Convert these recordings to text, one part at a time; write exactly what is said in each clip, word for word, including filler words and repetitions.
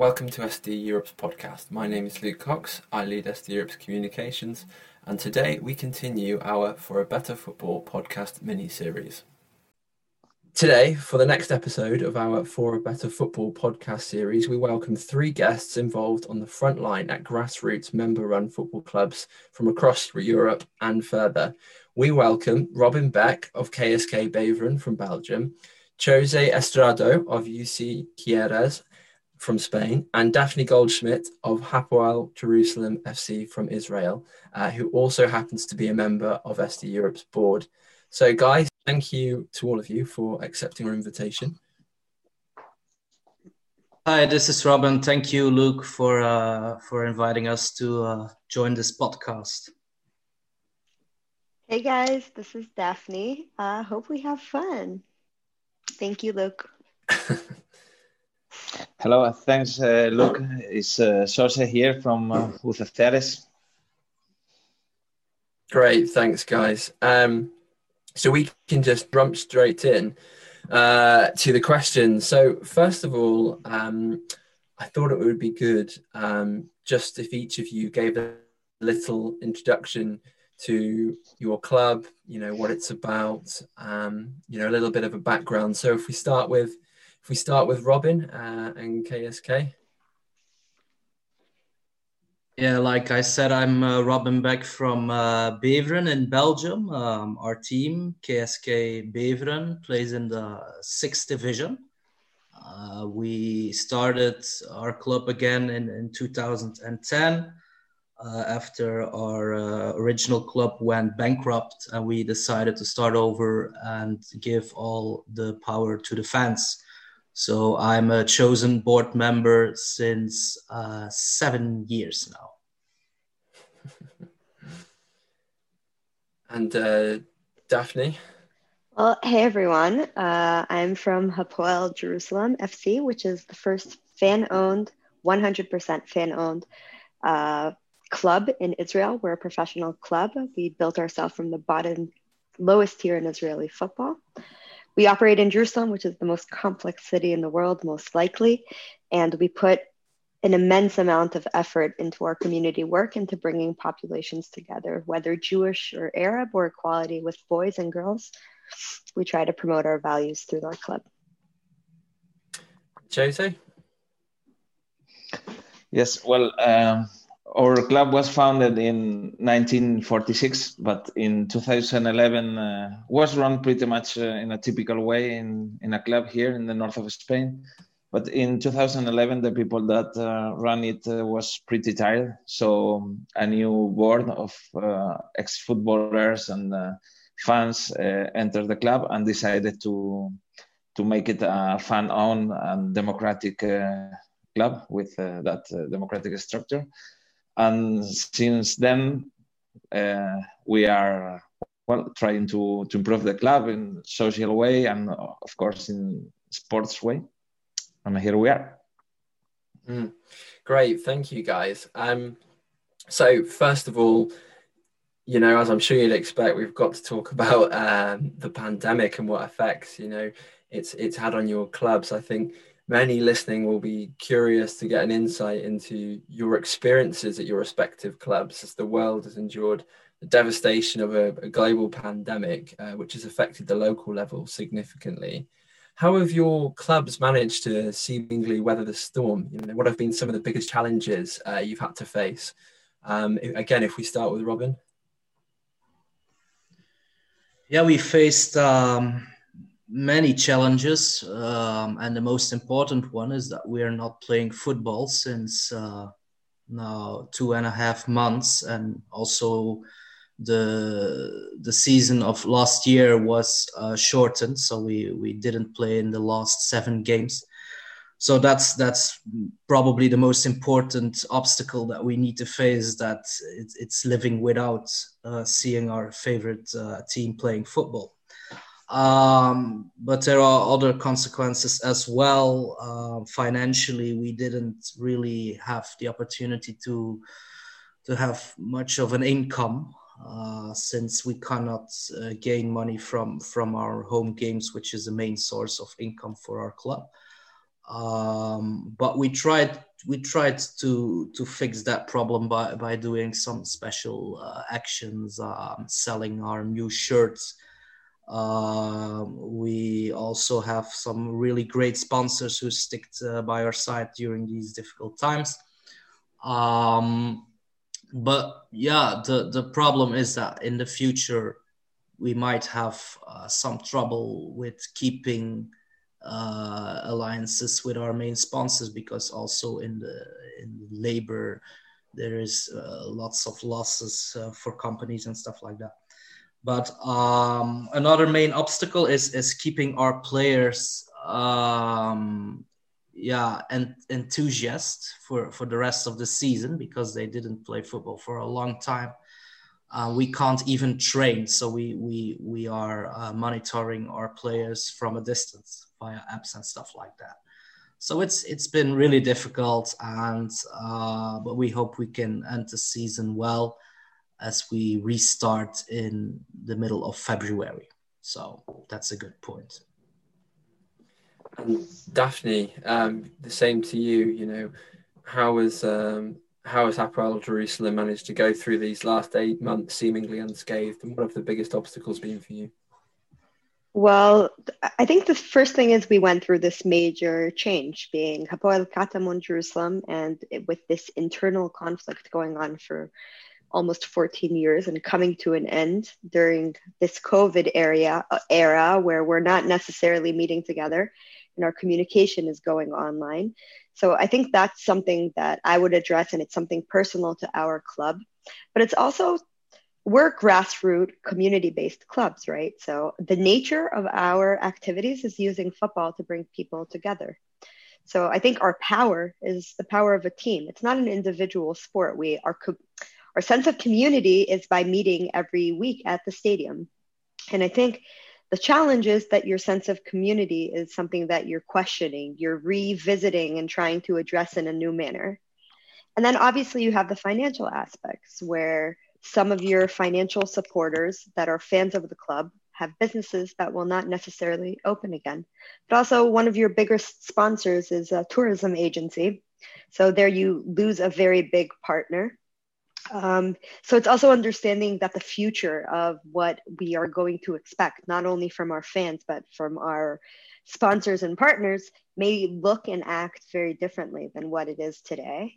Welcome to S D Europe's podcast. My name is Luke Cox. I lead S D Europe's communications, and today we continue our For a Better Football podcast mini-series. Today, for the next episode of our For a Better Football podcast series, we welcome three guests involved on the front line at grassroots member-run football clubs from across Europe and further. We welcome Robin Beck of K S K Beveren from Belgium, Jose Estrado of U C Quieres from Spain, and Daphne Goldschmidt of Hapoel Jerusalem F C from Israel, uh, who also happens to be a member of S D Europe's board. So guys, thank you to all of you for accepting our invitation. Hi, this is Robin. Thank you, Luke, for uh, for inviting us to uh, join this podcast. Hey guys, this is Daphne. I uh, hope we have fun. Thank you, Luke. Hello, thanks, uh, Luke. It's uh, Jose here from uh, U C Quieres. Great, thanks, guys. Um, so we can just jump straight in uh, to the questions. So first of all, um, I thought it would be good um, just if each of you gave a little introduction to your club, you know, what it's about, um, you know, a little bit of a background. So if we start with If we start with Robin uh, and K S K. Yeah, like I said, I'm uh, Robin Beck from uh, Beveren in Belgium. Um, our team, K S K Beveren, plays in the sixth division. Uh, we started our club again in, in two thousand ten uh, after our uh, original club went bankrupt, and we decided to start over and give all the power to the fans. So I'm a chosen board member since uh, seven years now. And uh, Daphne? Well, hey everyone. Uh, I'm from Hapoel Jerusalem F C, which is the first fan-owned, one hundred percent fan-owned uh, club in Israel. We're a professional club. We built ourselves from the bottom, lowest tier in Israeli football. We operate in Jerusalem, which is the most complex city in the world, most likely. And we put an immense amount of effort into our community work, into bringing populations together, whether Jewish or Arab, or equality with boys and girls. We try to promote our values through our club. Jose? Yes, well, um, our club was founded in nineteen forty-six, but in two thousand eleven uh, was run pretty much uh, in a typical way in, in a club here in the north of Spain. But in two thousand eleven, the people that uh, ran it uh, was pretty tired. So a new board of uh, ex-footballers and uh, fans uh, entered the club and decided to to make it a fan-owned and democratic uh, club with uh, that uh, democratic structure. And since then, uh, we are well trying to, to improve the club in social way and, of course, in sports way. And here we are. Mm, great, thank you, guys. Um, so first of all, you know, as I'm sure you'd expect, we've got to talk about um, the pandemic and what effects, you know, it's it's had on your clubs. I think many listening will be curious to get an insight into your experiences at your respective clubs as the world has endured the devastation of a, a global pandemic, uh, which has affected the local level significantly. How have your clubs managed to seemingly weather the storm? You know, what have been some of the biggest challenges uh, you've had to face? Um, again, if we start with Robin. Yeah, we faced um, many challenges, um, and the most important one is that we are not playing football since uh, now two and a half months, and also the the season of last year was uh, shortened, so we we didn't play in the last seven games. So that's that's probably the most important obstacle that we need to face, that it's, it's living without uh, seeing our favorite uh, team playing football. Um, but there are other consequences as well. Uh, financially, we didn't really have the opportunity to to have much of an income uh, since we cannot uh, gain money from from our home games, which is the main source of income for our club. Um, but we tried we tried to to fix that problem by by doing some special uh, actions, um, selling our new shirts. Uh, we also have some really great sponsors who stick to, by our side during these difficult times. Um, but yeah, the, the problem is that in the future, we might have uh, some trouble with keeping uh, alliances with our main sponsors, because also in the, in labor, there is uh, lots of losses uh, for companies and stuff like that. But um, another main obstacle is is keeping our players, um, yeah, and enthusiasts for, for the rest of the season, because they didn't play football for a long time. Uh, we can't even train, so we we we are uh, monitoring our players from a distance via apps and stuff like that. So it's it's been really difficult, and uh, but we hope we can end the season well, as we restart in the middle of February. So that's a good point. And Daphne, um, the same to you. You know, how has um, how has Hapoel Jerusalem managed to go through these last eight months seemingly unscathed, and what have the biggest obstacles been for you? Well, I think the first thing is we went through this major change, being Hapoel Katamun Jerusalem, and it, with this internal conflict going on for almost fourteen years and coming to an end during this COVID area, era where we're not necessarily meeting together and our communication is going online. So I think that's something that I would address, and it's something personal to our club. But it's also, we're grassroots community-based clubs, right? So the nature of our activities is using football to bring people together. So I think our power is the power of a team. It's not an individual sport. We are co- Our sense of community is by meeting every week at the stadium. And I think the challenge is that your sense of community is something that you're questioning, you're revisiting and trying to address in a new manner. And then obviously you have the financial aspects, where some of your financial supporters that are fans of the club have businesses that will not necessarily open again. But also one of your biggest sponsors is a tourism agency. So there you lose a very big partner. Um, so it's also understanding that the future of what we are going to expect, not only from our fans, but from our sponsors and partners, may look and act very differently than what it is today.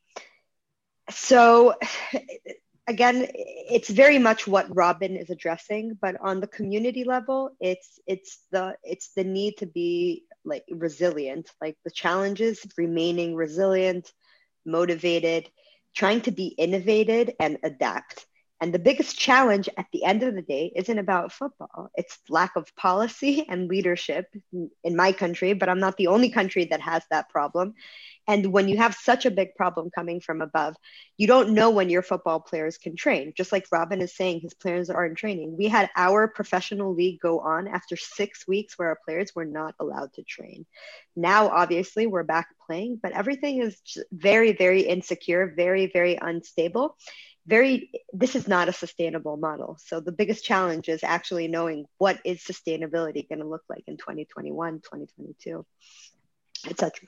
So again, it's very much what Robin is addressing, but on the community level, it's it's the it's the need to be like resilient, like the challenges, remaining resilient, motivated, trying to be innovated and adapt. And the biggest challenge at the end of the day isn't about football. It's lack of policy and leadership in my country, but I'm not the only country that has that problem. And when you have such a big problem coming from above, you don't know when your football players can train. Just like Robin is saying, his players aren't training. We had our professional league go on after six weeks where our players were not allowed to train. Now, obviously, we're back playing, but everything is very, very insecure, very, very unstable. Very, this is not a sustainable model. So the biggest challenge is actually knowing what is sustainability going to look like in twenty twenty-one, twenty twenty-two, et cetera.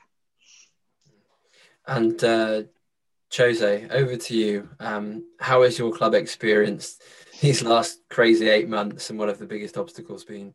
And uh, Jose, over to you. Um, how has your club experienced these last crazy eight months, and what have the biggest obstacles been?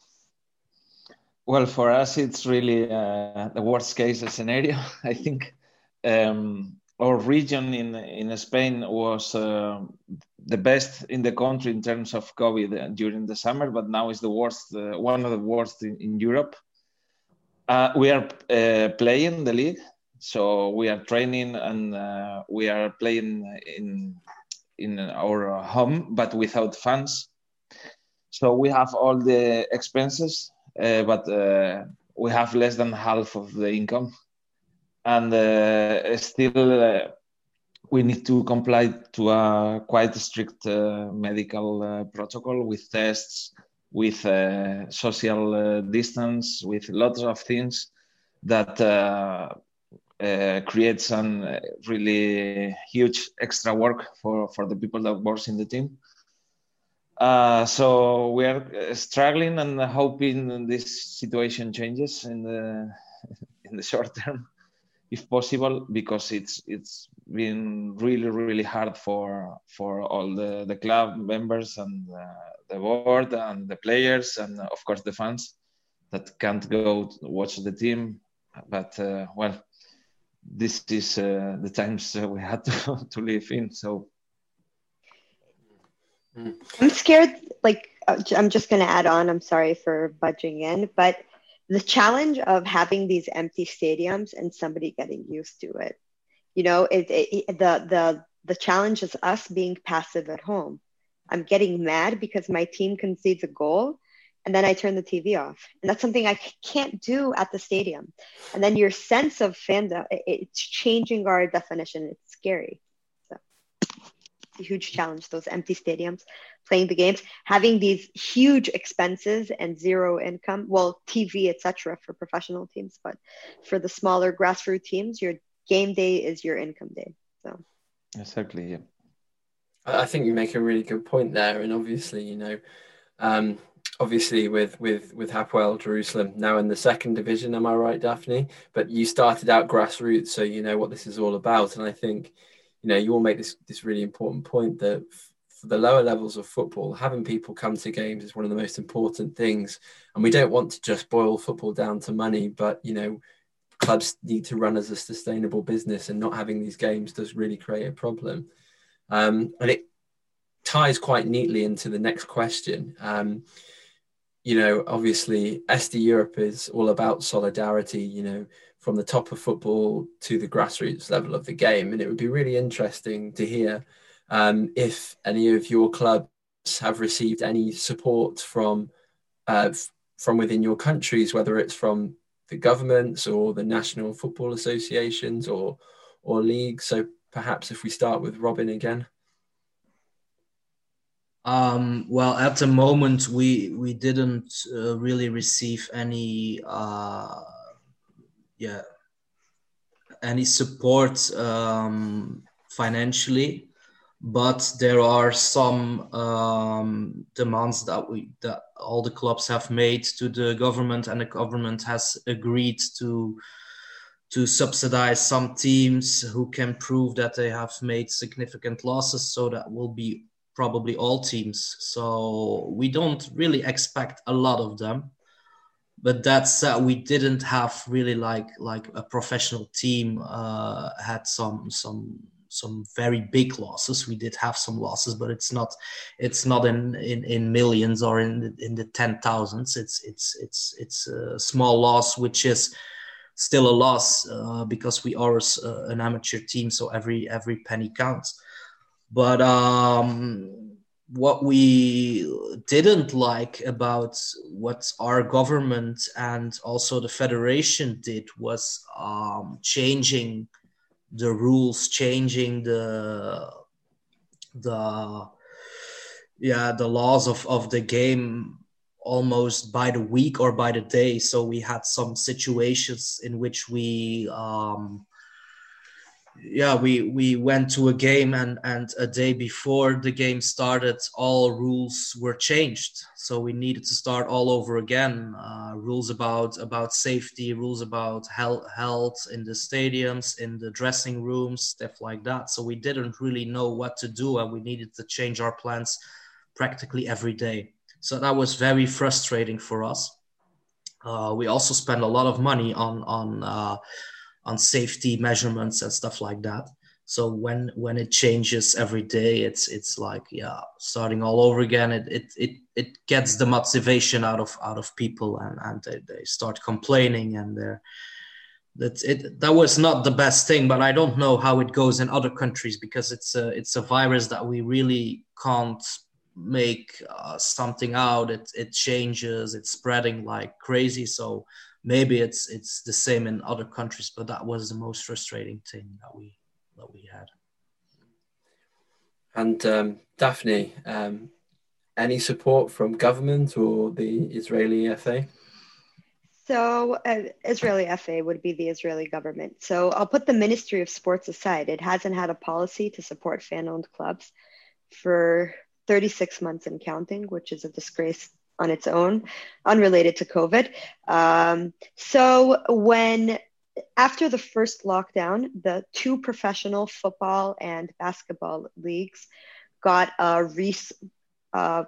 Well, for us, it's really uh, the worst case scenario, I think. Um, our region in in Spain was uh, the best in the country in terms of COVID during the summer, but now is the worst, uh, one of the worst in, in Europe. Uh, we are uh, playing the league. So we are training and uh, we are playing in in our home, but without fans. So we have all the expenses, uh, but uh, we have less than half of the income. And uh, still, uh, we need to comply to a quite strict uh, medical uh, protocol with tests, with uh, social uh, distance, with lots of things that uh, uh, create some really huge extra work for, for the people that work in the team. Uh, so we are struggling and hoping this situation changes in the in the short term. if possible, because it's it's been really really hard for for all the the club members and uh, the board and the players and of course the fans that can't go watch the team. But uh, well, this is uh, the times uh, we had to, to live in. So I'm scared, like, I'm just going to add on, I'm sorry for budging in, but the challenge of having these empty stadiums and somebody getting used to it, you know, it, it, the, the, the challenge is us being passive at home. I'm getting mad because my team concedes a goal and then I turn the T V off. And that's something I can't do at the stadium. And then your sense of fandom, it's changing our definition. It's scary. So it's a huge challenge, those empty stadiums, playing the games, having these huge expenses and zero income, well, T V, et cetera, for professional teams. But for the smaller grassroots teams, your game day is your income day. So exactly, yeah. I think you make a really good point there. And obviously, you know, um, obviously with, with, with Hapoel Jerusalem now in the second division, am I right, Daphne? But you started out grassroots, so you know what this is all about. And I think, you know, you all make this, this really important point that f- for the lower levels of football, having people come to games is one of the most important things. And we don't want to just boil football down to money, but, you know, clubs need to run as a sustainable business, and not having these games does really create a problem. Um, and it ties quite neatly into the next question. Um, you know, obviously, S D Europe is all about solidarity, you know, from the top of football to the grassroots level of the game. And it would be really interesting to hear um, if any of your clubs have received any support from uh, f- from within your countries, whether it's from the governments or the national football associations or or leagues. So perhaps if we start with Robin again. Um, well, at the moment, we we didn't uh, really receive any uh, yeah any support um, financially, but there are some um, demands that we that all the clubs have made to the government, and the government has agreed to to subsidize some teams who can prove that they have made significant losses. So that will be probably all teams. So we don't really expect a lot of them. But that's uh, we didn't have really like like a professional team uh, had some some some very big losses. We did have some losses, but it's not it's not in in, in millions or in the, in the ten thousands. It's it's it's it's a small loss, which is still a loss uh, because we are uh, an amateur team, so every every penny counts. But um, what we didn't like about what our government and also the federation did was um, changing the rules, changing the the yeah the laws of, of the game almost by the week or by the day. So we had some situations in which we um, yeah we we went to a game and and a day before the game started all rules were changed, so we needed to start all over again. Uh, rules about about safety, rules about health health in the stadiums, in the dressing rooms, stuff like that. So we didn't really know what to do, and we needed to change our plans practically every day. So that was very frustrating for us. Uh, we also spent a lot of money on on uh, on safety measurements and stuff like that. So when when it changes every day, it's it's like yeah, starting all over again. It it it, it gets the motivation out of out of people, and, and they, they start complaining, and they're that it that was not the best thing. But I don't know how it goes in other countries, because it's a it's a virus that we really can't make uh, something out. It it changes, it's spreading like crazy. So maybe it's it's the same in other countries, but that was the most frustrating thing that we that we had. And um, Daphne, um, any support from government or the Israeli F A? So uh, Israeli F A would be the Israeli government. So I'll put the Ministry of Sports aside. It hasn't had a policy to support fan-owned clubs for thirty-six months and counting, which is a disgrace on its own, unrelated to COVID. Um, so when after the first lockdown, the two professional football and basketball leagues got a res- uh,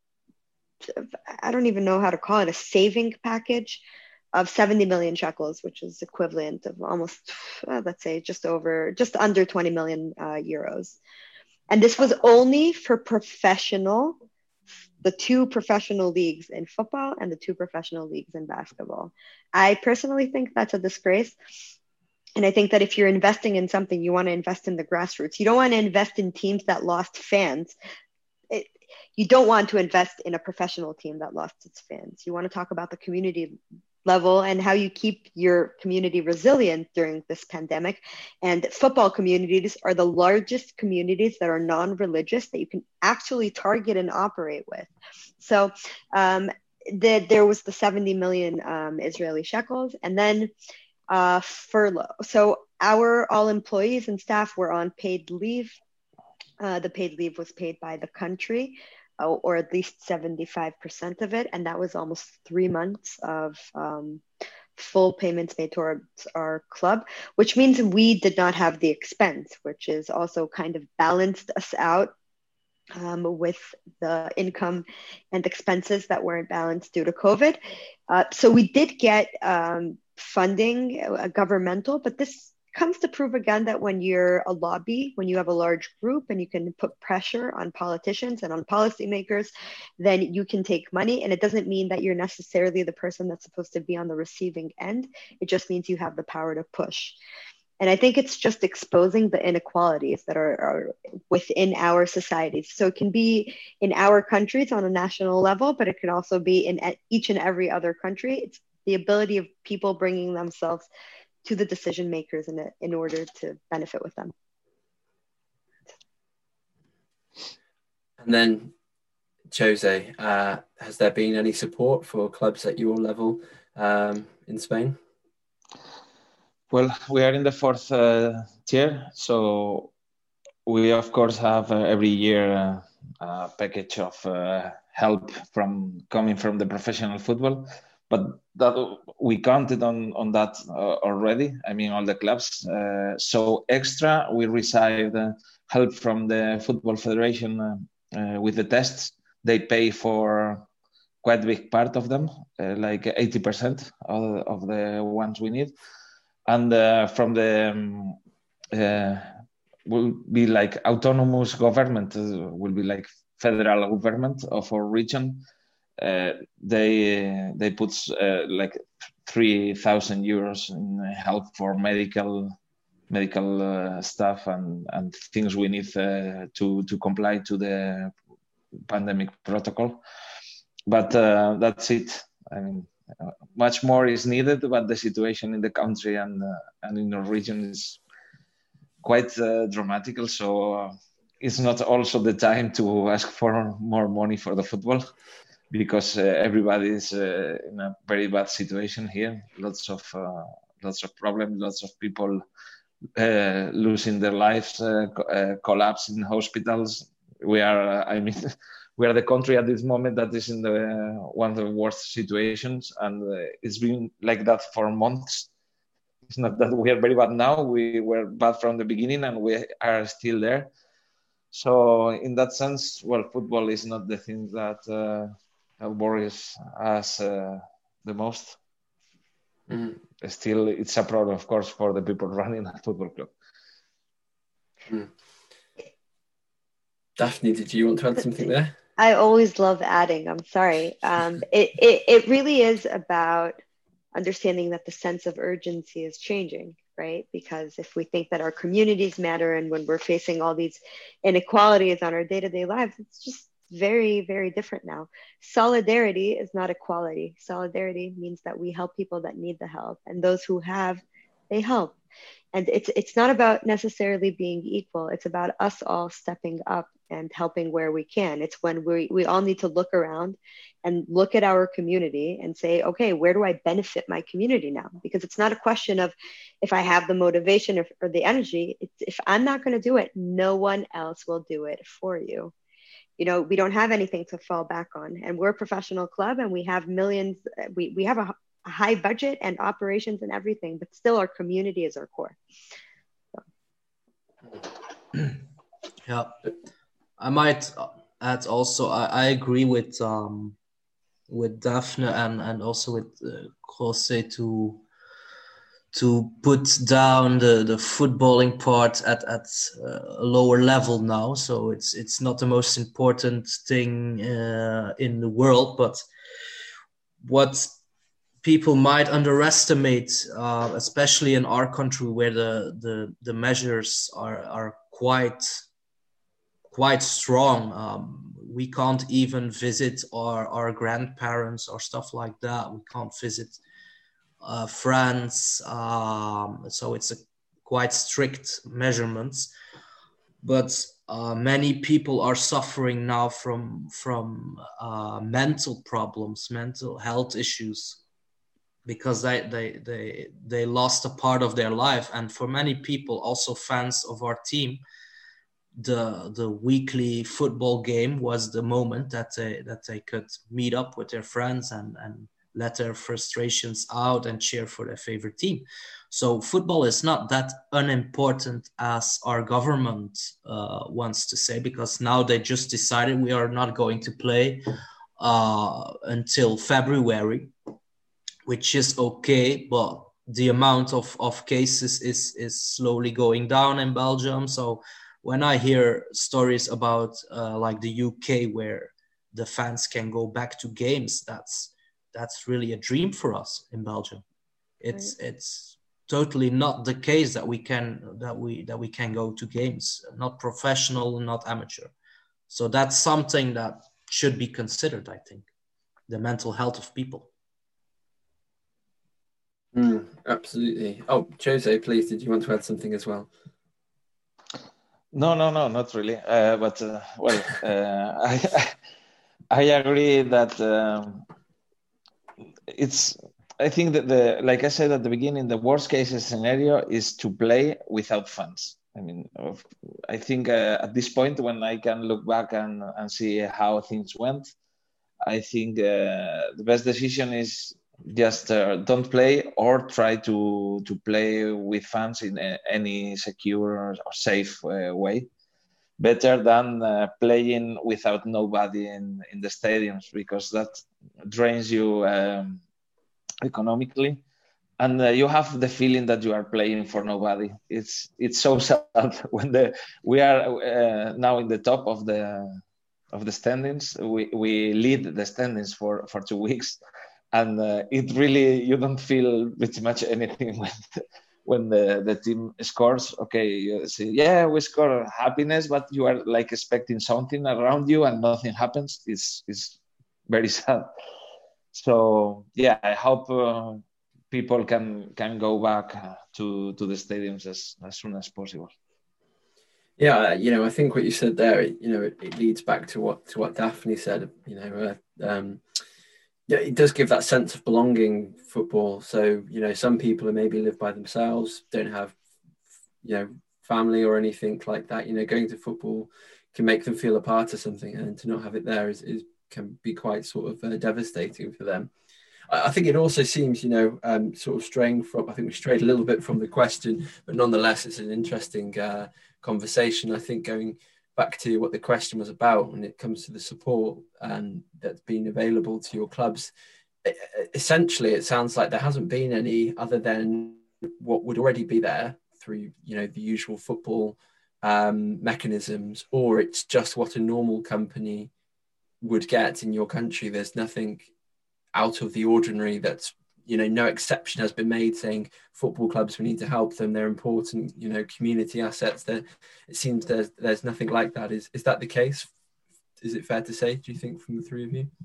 I don't even know how to call it, a saving package of seventy million shekels, which is equivalent of almost, uh, let's say, just over, just under twenty million uh, euros. And this was only for professional, the two professional leagues in football and the two professional leagues in basketball. I personally think that's a disgrace. And I think that if you're investing in something, you want to invest in the grassroots. You don't want to invest in teams that lost fans. It, you don't want to invest in a professional team that lost its fans. You want to talk about the community level and how you keep your community resilient during this pandemic. And football communities are the largest communities that are non-religious that you can actually target and operate with. So um, the, there was the seventy million um, Israeli shekels, and then uh, furlough. So our all employees and staff were on paid leave. Uh, the paid leave was paid by the country, uh, or at least seventy-five percent of it. And that was almost three months of um, full payments made towards our club, which means we did not have the expense, which is also kind of balanced us out um, with the income and expenses that weren't balanced due to COVID. Uh, so we did get um, funding, uh, governmental, but this comes to prove again that when you're a lobby, when you have a large group and you can put pressure on politicians and on policymakers, then you can take money. And it doesn't mean that you're necessarily the person that's supposed to be on the receiving end. It just means you have the power to push. And I think it's just exposing the inequalities that are, are within our societies. So it can be in our countries on a national level, but it can also be in each and every other country. It's the ability of people bringing themselves to the decision makers in, in order to benefit with them. And then, Jose, uh, has there been any support for clubs at your level um, in Spain? Well, we are in the fourth uh, tier, so we of course have uh, every year uh, a package of uh, help from coming from the professional football. But that we counted on on that uh, already. I mean, all the clubs. Uh, so extra, we received uh, help from the Football Federation uh, uh, with the tests. They pay for quite a big part of them, uh, like eighty percent of, of the ones we need. And uh, from the um, uh, will be like autonomous government, uh, will be like federal government of our region. Uh, they they put uh, like three thousand euros in help for medical medical uh, stuff and, and things we need uh, to to comply to the pandemic protocol. But uh, that's it. I mean, uh, much more is needed, but the situation in the country and uh, and in our region is quite uh, dramatical. So uh, it's not also the time to ask for more money for the football, because uh, everybody is uh, in a very bad situation here. Lots of uh, lots of problems, lots of people uh, losing their lives, uh, co- uh, collapse in hospitals. We are, uh, I mean, we are the country at this moment that is in the uh, one of the worst situations, and uh, it's been like that for months. It's not that we are very bad now. We were bad from the beginning, and we are still there. So in that sense, well, football is not the thing that uh, worries us uh, the most. Mm. Still, it's a problem, of course, for the people running a football club. Mm. Daphne, did you want to add something there? I always love adding. I'm sorry. Um, it, it it really is about understanding that the sense of urgency is changing, right? Because if we think that our communities matter, and when we're facing all these inequalities on our day-to-day lives, it's just very, very different now. Solidarity is not equality. Solidarity means that we help people that need the help, and those who have, they help. And it's it's not about necessarily being equal. It's about us all stepping up and helping where we can. It's when we we all need to look around and look at our community and say, okay, where do I benefit my community now? Because it's not a question of if I have the motivation or, or the energy. It's, if I'm not going to do it, no one else will do it for you. You know, we don't have anything to fall back on. And we're a professional club, and we have millions. We we have a a high budget and operations and everything, but still our community is our core. So. Yeah, I might add also, I, I agree with um, with Daphne and, and also with uh, Jose to to put down the, the footballing part at, at a lower level now. So it's it's not the most important thing uh, in the world, but what people might underestimate, uh, especially in our country where the, the, the measures are, are quite quite strong. Um, we can't even visit our, our grandparents or stuff like that. We can't visit uh, friends. Um, so it's a quite strict measurements. But uh, many people are suffering now from, from uh, mental problems, mental health issues, because they, they, they, they lost a part of their life. And for many people, also fans of our team, the the weekly football game was the moment that they that they could meet up with their friends and and let their frustrations out and cheer for their favorite team. So football is not that unimportant as our government uh, wants to say, because now they just decided we are not going to play uh, until February, which is okay, but the amount of, of cases is is slowly going down in Belgium. So when I hear stories about uh, like the U K where the fans can go back to games, that's that's really a dream for us in Belgium. It's right. It's totally not the case that we can that we that we can go to games, not professional, not amateur. So that's something that should be considered, I think, the mental health of people. Mm, absolutely. Oh, Jose, please, did you want to add something as well? No, no, no, not really. Uh, but uh, well, uh, I, I agree that um, it's. I think that the, like I said at the beginning, the worst case scenario is to play without fans. I mean, I think uh, at this point, when I can look back and, and see how things went, I think uh, the best decision is just uh, don't play or try to to play with fans in a, any secure or safe uh, way. Better than uh, playing without nobody in, in the stadiums, because that drains you um, economically, and uh, you have the feeling that you are playing for nobody. It's it's so sad when the we are uh, now in the top of the of the standings. We we lead the standings for, for two weeks. And uh, it really, you don't feel pretty much anything when the, when the, the team scores. Okay, you say, yeah, we score, happiness, but you are like expecting something around you and nothing happens. It's, it's very sad. So, yeah, I hope uh, people can can go back to, to the stadiums as, as soon as possible. Yeah, you know, I think what you said there, you know, it, it leads back to what to what Daphne said, you know, uh, um, yeah, it does give that sense of belonging, football. So, you know, some people who maybe live by themselves, don't have, you know, family or anything like that. You know, going to football can make them feel a part of something, and to not have it there is, is can be quite sort of uh, devastating for them. I, I think it also seems, you know, um, sort of straying from, I think we strayed a little bit from the question, but nonetheless, it's an interesting uh, conversation. I think going back to what the question was about when it comes to the support and that's been available to your clubs, essentially it sounds like there hasn't been any other than what would already be there through, you know, the usual football um, mechanisms, or it's just what a normal company would get in your country. There's nothing out of the ordinary that's, you know, no exception has been made saying football clubs, we need to help them, they're important, you know, community assets. There, it seems there's there's nothing like that. Is is that the case? Is it fair to say, do you think, from the three of you?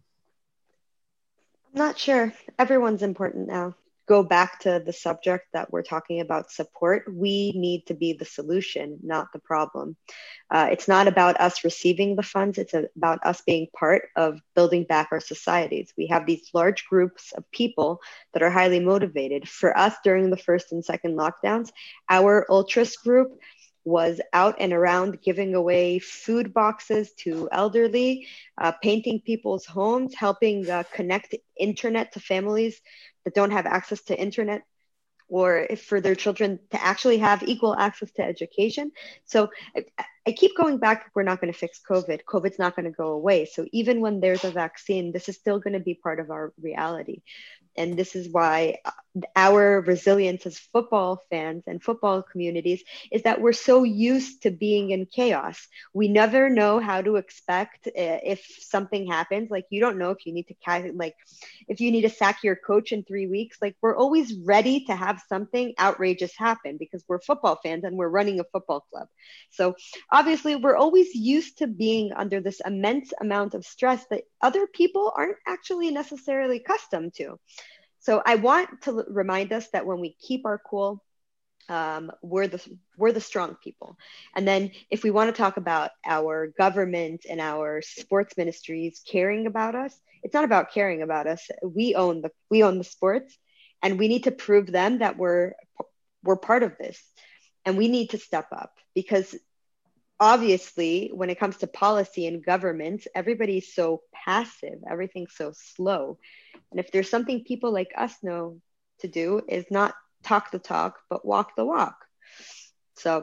I'm not sure. Everyone's important now. Go back to the subject that we're talking about, support. We need to be the solution, not the problem. Uh, it's not about us receiving the funds. It's about us being part of building back our societies. We have these large groups of people that are highly motivated. For us, during the first and second lockdowns, our Ultras group was out and around giving away food boxes to elderly, uh, painting people's homes, helping uh, connect internet to families that don't have access to internet, or if for their children to actually have equal access to education. So I, I keep going back, we're not going to fix COVID. COVID's not going to go away. So even when there's a vaccine, this is still going to be part of our reality. And this is why our resilience as football fans and football communities is that we're so used to being in chaos. We never know how to expect uh, if something happens. Like, you don't know if you need to, ca- like, if you need to sack your coach in three weeks. Like, we're always ready to have something outrageous happen because we're football fans and we're running a football club. So obviously, we're always used to being under this immense amount of stress that other people aren't actually necessarily accustomed to. So I want to remind us that when we keep our cool, um, we're the we're the strong people. And then if we want to talk about our government and our sports ministries caring about us, it's not about caring about us. We own the we own the sports, and we need to prove them that we're we're part of this, and we need to step up, because obviously, when it comes to policy and government, everybody's so passive, everything's so slow. And if there's something people like us know to do, is not talk the talk, but walk the walk. So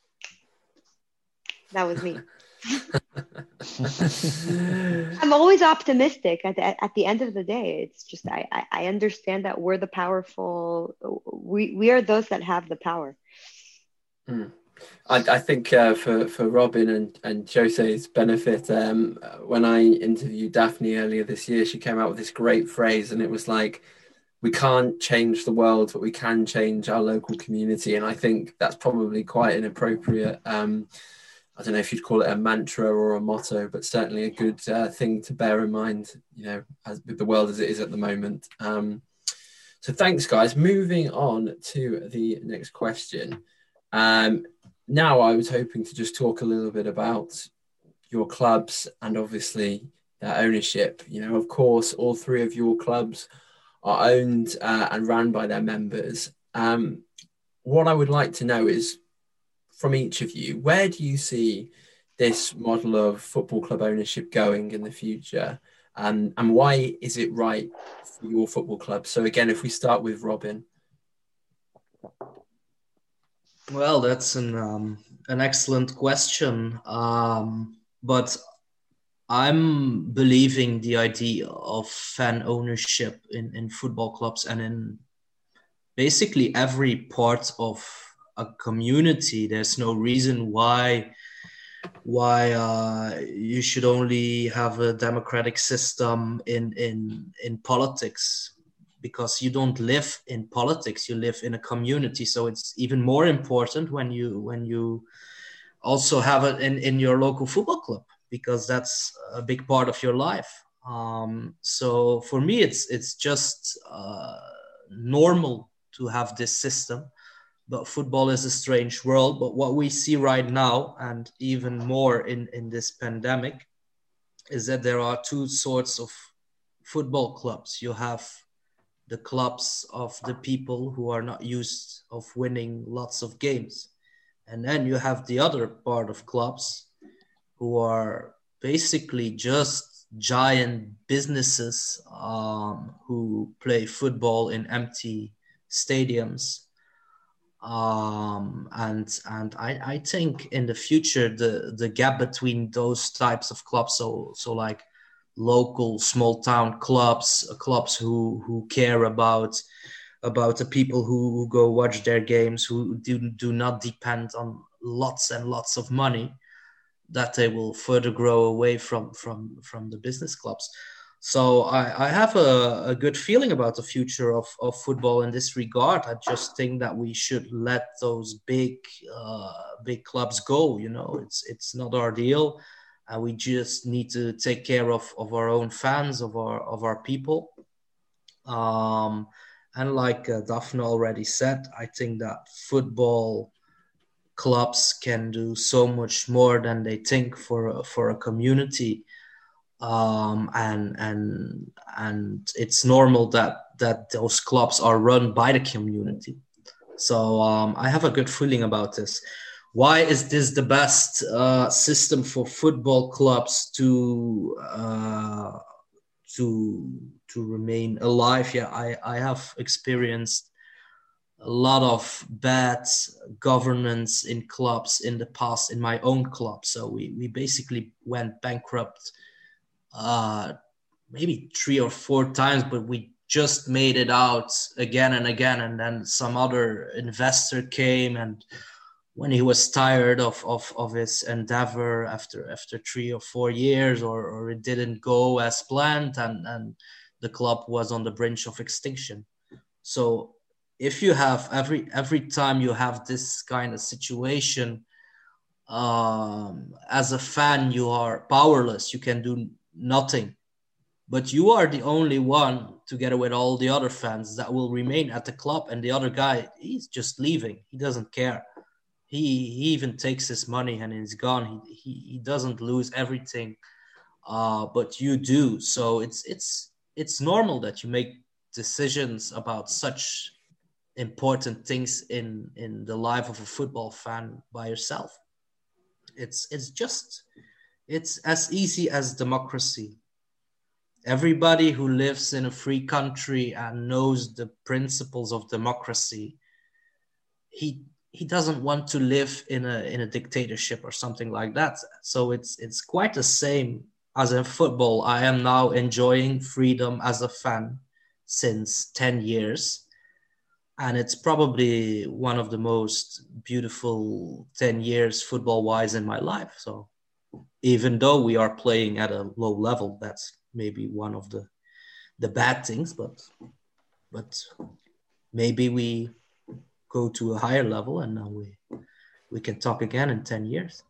that was me. I'm always optimistic at the, at the end of the day. It's just, I, I, I understand that we're the powerful, we, we are those that have the power. Mm. I, I think uh, for, for Robin and, and Jose's benefit, um, when I interviewed Daphne earlier this year, she came out with this great phrase, and it was like, we can't change the world, but we can change our local community. And I think that's probably quite an appropriate, um, I don't know if you'd call it a mantra or a motto, but certainly a good uh, thing to bear in mind, you know, as with the world as it is at the moment. Um, so thanks, guys. Moving on to the next question. Um, Now, I was hoping to just talk a little bit about your clubs and obviously their ownership. You know, of course, all three of your clubs are owned uh, and run by their members. Um, what I would like to know is, from each of you, where do you see this model of football club ownership going in the future? Um, and why is it right for your football club? So again, if we start with Robin. Well, that's an um, an excellent question, um, but I'm believing the idea of fan ownership in, in football clubs and in basically every part of a community. There's no reason why why uh, you should only have a democratic system in in in politics. Because you don't live in politics, you live in a community. So it's even more important when you when you also have it in, in your local football club, because that's a big part of your life. Um, so for me, it's it's just uh, normal to have this system. But football is a strange world. But what we see right now, and even more in, in this pandemic, is that there are two sorts of football clubs. You have the clubs of the people who are not used of winning lots of games. And then you have the other part of clubs who are basically just giant businesses um, who play football in empty stadiums. Um, and and I, I think in the future, the, the gap between those types of clubs, so so like local small town clubs, clubs who, who care about about the people who, who go watch their games, who do, do not depend on lots and lots of money, that they will further grow away from from, from the business clubs. So I, I have a, a good feeling about the future of, of football in this regard. I just think that we should let those big uh, big clubs go. You know, it's it's not our deal. And we just need to take care of, of our own fans, of our of our people. Um, and like uh, Daphne already said, I think that football clubs can do so much more than they think for for a community. Um, and and and it's normal that that those clubs are run by the community. So um, I have a good feeling about this. Why is this the best uh, system for football clubs to uh, to to remain alive. Yeah, I, I have experienced a lot of bad governance in clubs in the past, in my own club. So we, we basically went bankrupt uh, maybe three or four times, but we just made it out again and again. And then some other investor came, and when he was tired of, of, of his endeavor after after three or four years, or, or it didn't go as planned, and, and the club was on the brink of extinction. So if you have every every time you have this kind of situation, um, as a fan, you are powerless. You can do nothing, but you are the only one, together with all the other fans, that will remain at the club. And the other guy, he's just leaving. He doesn't care. He, he even takes his money and he's gone. He he, he doesn't lose everything, uh, but you do. So it's it's it's normal that you make decisions about such important things in in the life of a football fan by yourself. It's it's just it's as easy as democracy. Everybody who lives in a free country and knows the principles of democracy, he he doesn't want to live in a in a dictatorship or something like that. So it's it's quite the same as in football. I am now enjoying freedom as a fan since ten years. And it's probably one of the most beautiful ten years football-wise in my life. So even though we are playing at a low level, that's maybe one of the the bad things, but but maybe we go to a higher level and now we we can talk again in ten years.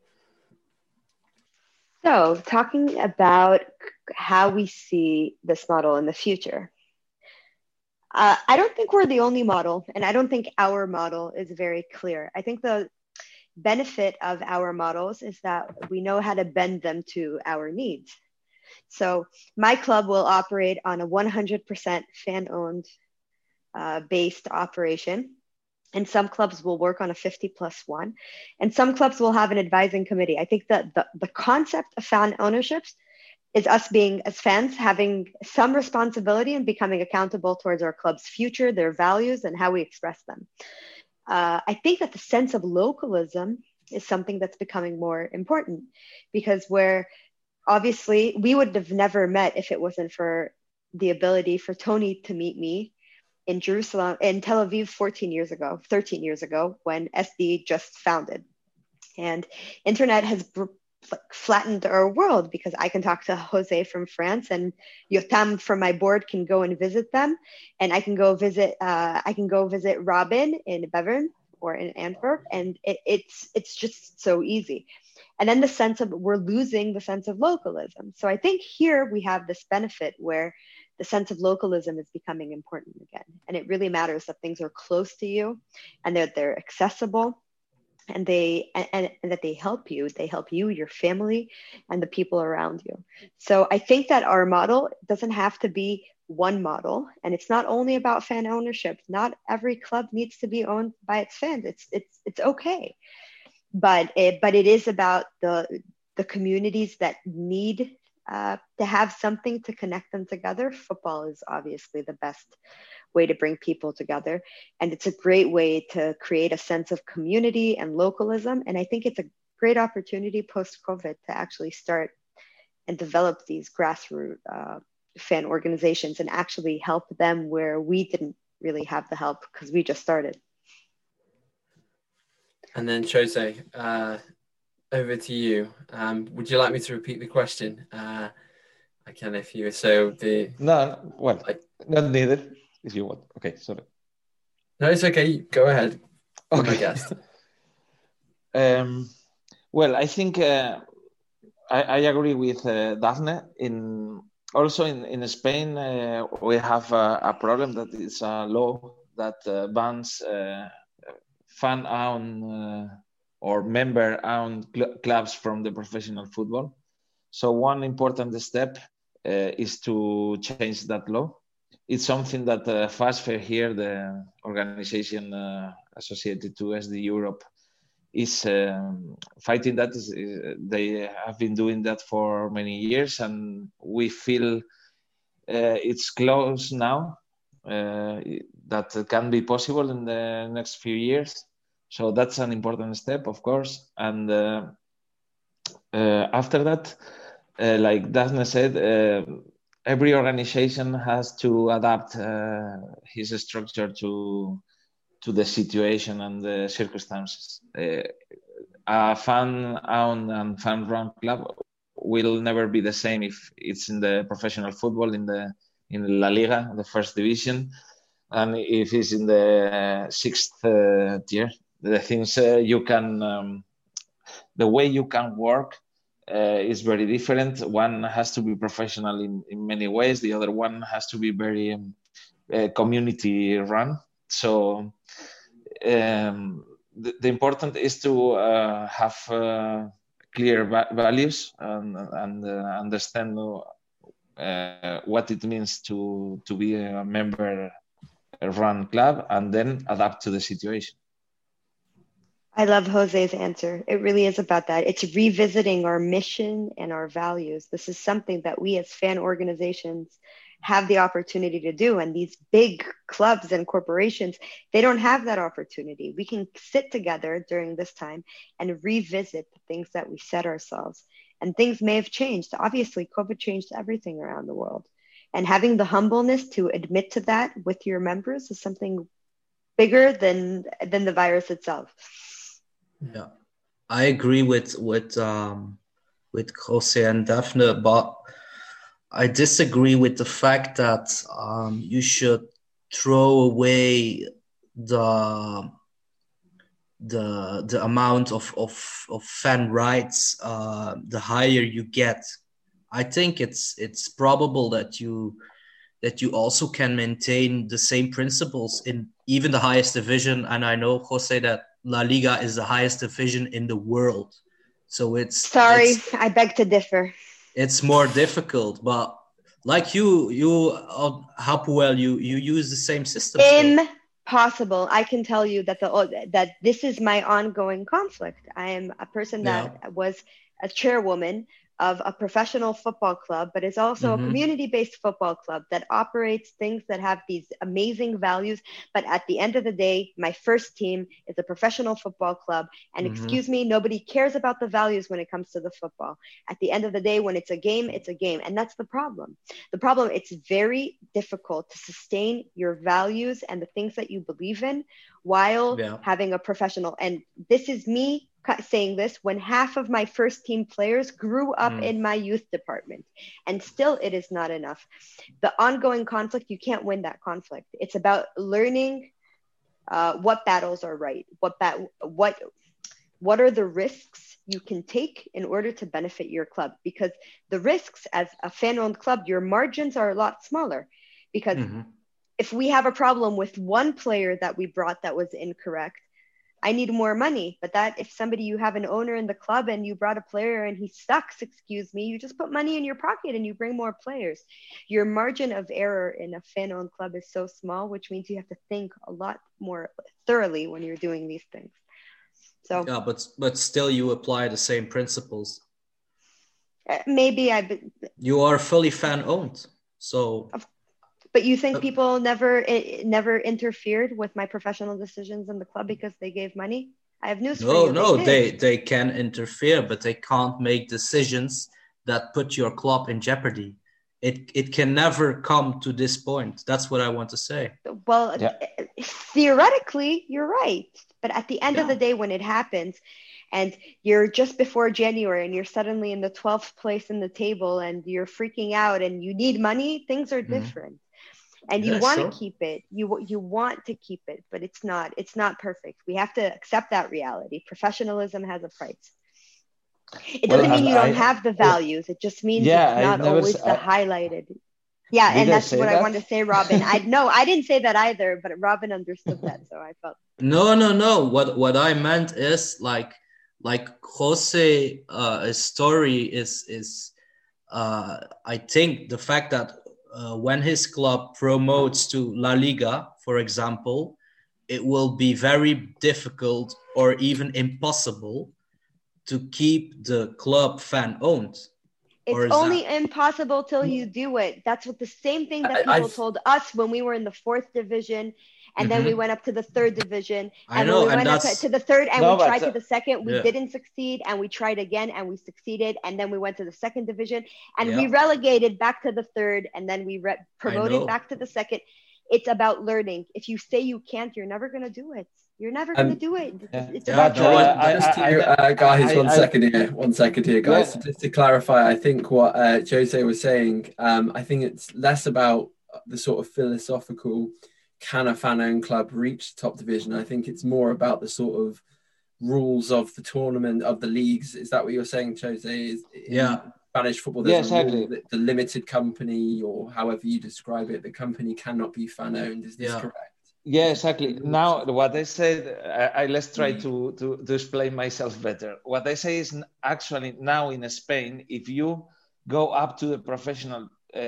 So talking about how we see this model in the future. Uh, I don't think we're the only model, and I don't think our model is very clear. I think the benefit of our models is that we know how to bend them to our needs. So my club will operate on a one hundred percent fan-owned uh, based operation, and some clubs will work on a fifty plus one, and some clubs will have an advising committee. I think that the, the concept of fan ownerships is us being, as fans, having some responsibility and becoming accountable towards our club's future, their values, and how we express them. Uh, I think that the sense of localism is something that's becoming more important, because where obviously we would have never met if it wasn't for the ability for Tony to meet me in Jerusalem, in Tel Aviv fourteen years ago, thirteen years ago, when S D just founded. And internet has br- flattened our world, because I can talk to Jose from France, and Yotam from my board can go and visit them, and I can go visit uh, I can go visit Robin in Bevern or in Antwerp, and it, it's it's just so easy. And then the sense of we're losing the sense of localism. So I think here we have this benefit where the sense of localism is becoming important again, and it really matters that things are close to you and that they're accessible. And they and, and that they help you. They help you, your family, and the people around you. So I think that our model doesn't have to be one model, and it's not only about fan ownership. Not every club needs to be owned by its fans. It's it's it's okay, but it but it is about the the communities that need uh, to have something to connect them together. Football is obviously the best way to bring people together. And it's a great way to create a sense of community and localism. And I think it's a great opportunity post-COVID to actually start and develop these grassroots uh, fan organizations and actually help them where we didn't really have the help because we just started. And then Jose, uh, over to you. Um, would you like me to repeat the question? Uh, I can if you so the no well I, not needed. If you want. Okay, sorry. No, it's okay. Go ahead. Okay. My guest. um, well, I think uh, I, I agree with uh, Daphne. In also in in Spain, uh, we have a, a problem that is a law that uh, bans uh, fan-owned uh, or member-owned cl- clubs from the professional football. So one important step uh, is to change that law. It's something that uh, FASFER here, the organization uh, associated to S D Europe, is um, fighting that. Is, is, they have been doing that for many years, and we feel uh, it's close now. Uh, that can be possible in the next few years. So that's an important step, of course. And uh, uh, after that, uh, like Daphne said, uh, every organization has to adapt uh, his structure to to the situation and the circumstances. Uh, a fan-owned and fan-run club will never be the same if it's in the professional football, in the in La Liga, the first division, and if it's in the sixth uh, tier. The things uh, you can, um, the way you can work uh, is very different. One has to be professional in, in many ways. The other one has to be very um, uh, community run. So um, the, the important is to uh, have uh, clear va- values and, and uh, understand uh, what it means to, to be a member run club, and then adapt to the situation. I love Jose's answer. It really is about that. It's revisiting our mission and our values. This is something that we as fan organizations have the opportunity to do. And these big clubs and corporations, they don't have that opportunity. We can sit together during this time and revisit the things that we set ourselves. And things may have changed. Obviously, COVID changed everything around the world. And having the humbleness to admit to that with your members is something bigger than than the virus itself. Yeah, I agree with with um, with Jose and Daphne, but I disagree with the fact that um, you should throw away the the the amount of of, of fan rights uh, the higher you get. I think it's it's probable that you that you also can maintain the same principles in even the highest division. And I know, Jose, that La Liga is the highest division in the world. So it's... Sorry, it's, I beg to differ. It's more difficult, but like you, you, uh, Hapoel, you, you use the same system. Impossible. I can tell you that the that this is my ongoing conflict. I am a person that yeah. was a chairwoman of a professional football club, but it's also mm-hmm. a community-based football club that operates things that have these amazing values. But at the end of the day, my first team is a professional football club. And mm-hmm. excuse me, nobody cares about the values when it comes to the football. At the end of the day, when it's a game, it's a game. And that's the problem. The problem, it's very difficult to sustain your values and the things that you believe in while yeah. having a professional. And this is me saying this when half of my first team players grew up mm. in my youth department, and still it is not enough. The ongoing conflict, you can't win that conflict. It's about learning uh, what battles are right, what bat- what what are the risks you can take in order to benefit your club, because the risks as a fan-owned club, your margins are a lot smaller, because mm-hmm. if we have a problem with one player that we brought that was incorrect, I need more money. But that if somebody, you have an owner in the club and you brought a player and he sucks, excuse me, you just put money in your pocket and you bring more players. Your margin of error in a fan-owned club is so small, which means you have to think a lot more thoroughly when you're doing these things. So yeah, but but still you apply the same principles. Uh, maybe I. Be- you are fully fan-owned, so. Of But you think people never never interfered with my professional decisions in the club because they gave money? I have news no, for you. No, no, they, they can interfere, but they can't make decisions that put your club in jeopardy. It it can never come to this point. That's what I want to say. Well, yeah. Theoretically, you're right. But at the end yeah. of the day, when it happens, and you're just before January and you're suddenly in the twelfth place in the table and you're freaking out and you need money, things are mm-hmm. different. And you yeah, want sure. to keep it. You you want to keep it, but it's not. It's not perfect. We have to accept that reality. Professionalism has a price. It doesn't well, mean you I, don't have the values. It just means yeah, it's not always I, the highlighted. Yeah, and that's what that? I wanted to say, Robin. I no, I didn't say that either, but Robin understood that, so I felt. No, no, no. What what I meant is like like Jose, uh, his story is is uh, I think the fact that. Uh, when his club promotes to La Liga, for example, it will be very difficult or even impossible to keep the club fan-owned. It's only that... impossible till you do it. That's what the same thing that people I've... told us when we were in the fourth division, and mm-hmm. then we went up to the third division. And I know, when we and went that's... up to the third and no, we tried uh... to the second, we yeah. didn't succeed, and we tried again and we succeeded, and then we went to the second division, and yeah. we relegated back to the third, and then we re- promoted back to the second. It's about learning. If you say you can't, you're never going to do it. You're never going to um, do it. Yeah. It's yeah, about uh, I, just I, to, uh, guys, I, one I, second here. One second here, guys. Yeah. So just to clarify, I think what uh, Jose was saying, um, I think it's less about the sort of philosophical, can a fan-owned club reach top division? I think it's more about the sort of rules of the tournament, of the leagues. Is that what you're saying, Jose? Is, yeah. Spanish football, there's yeah, a exactly. rule that the limited company, or however you describe it, the company cannot be fan-owned. Is this yeah. correct? Yeah, exactly. Now, what I said, I, I let's try to, to, to explain myself better. What I say is actually now in Spain, if you go up to the professional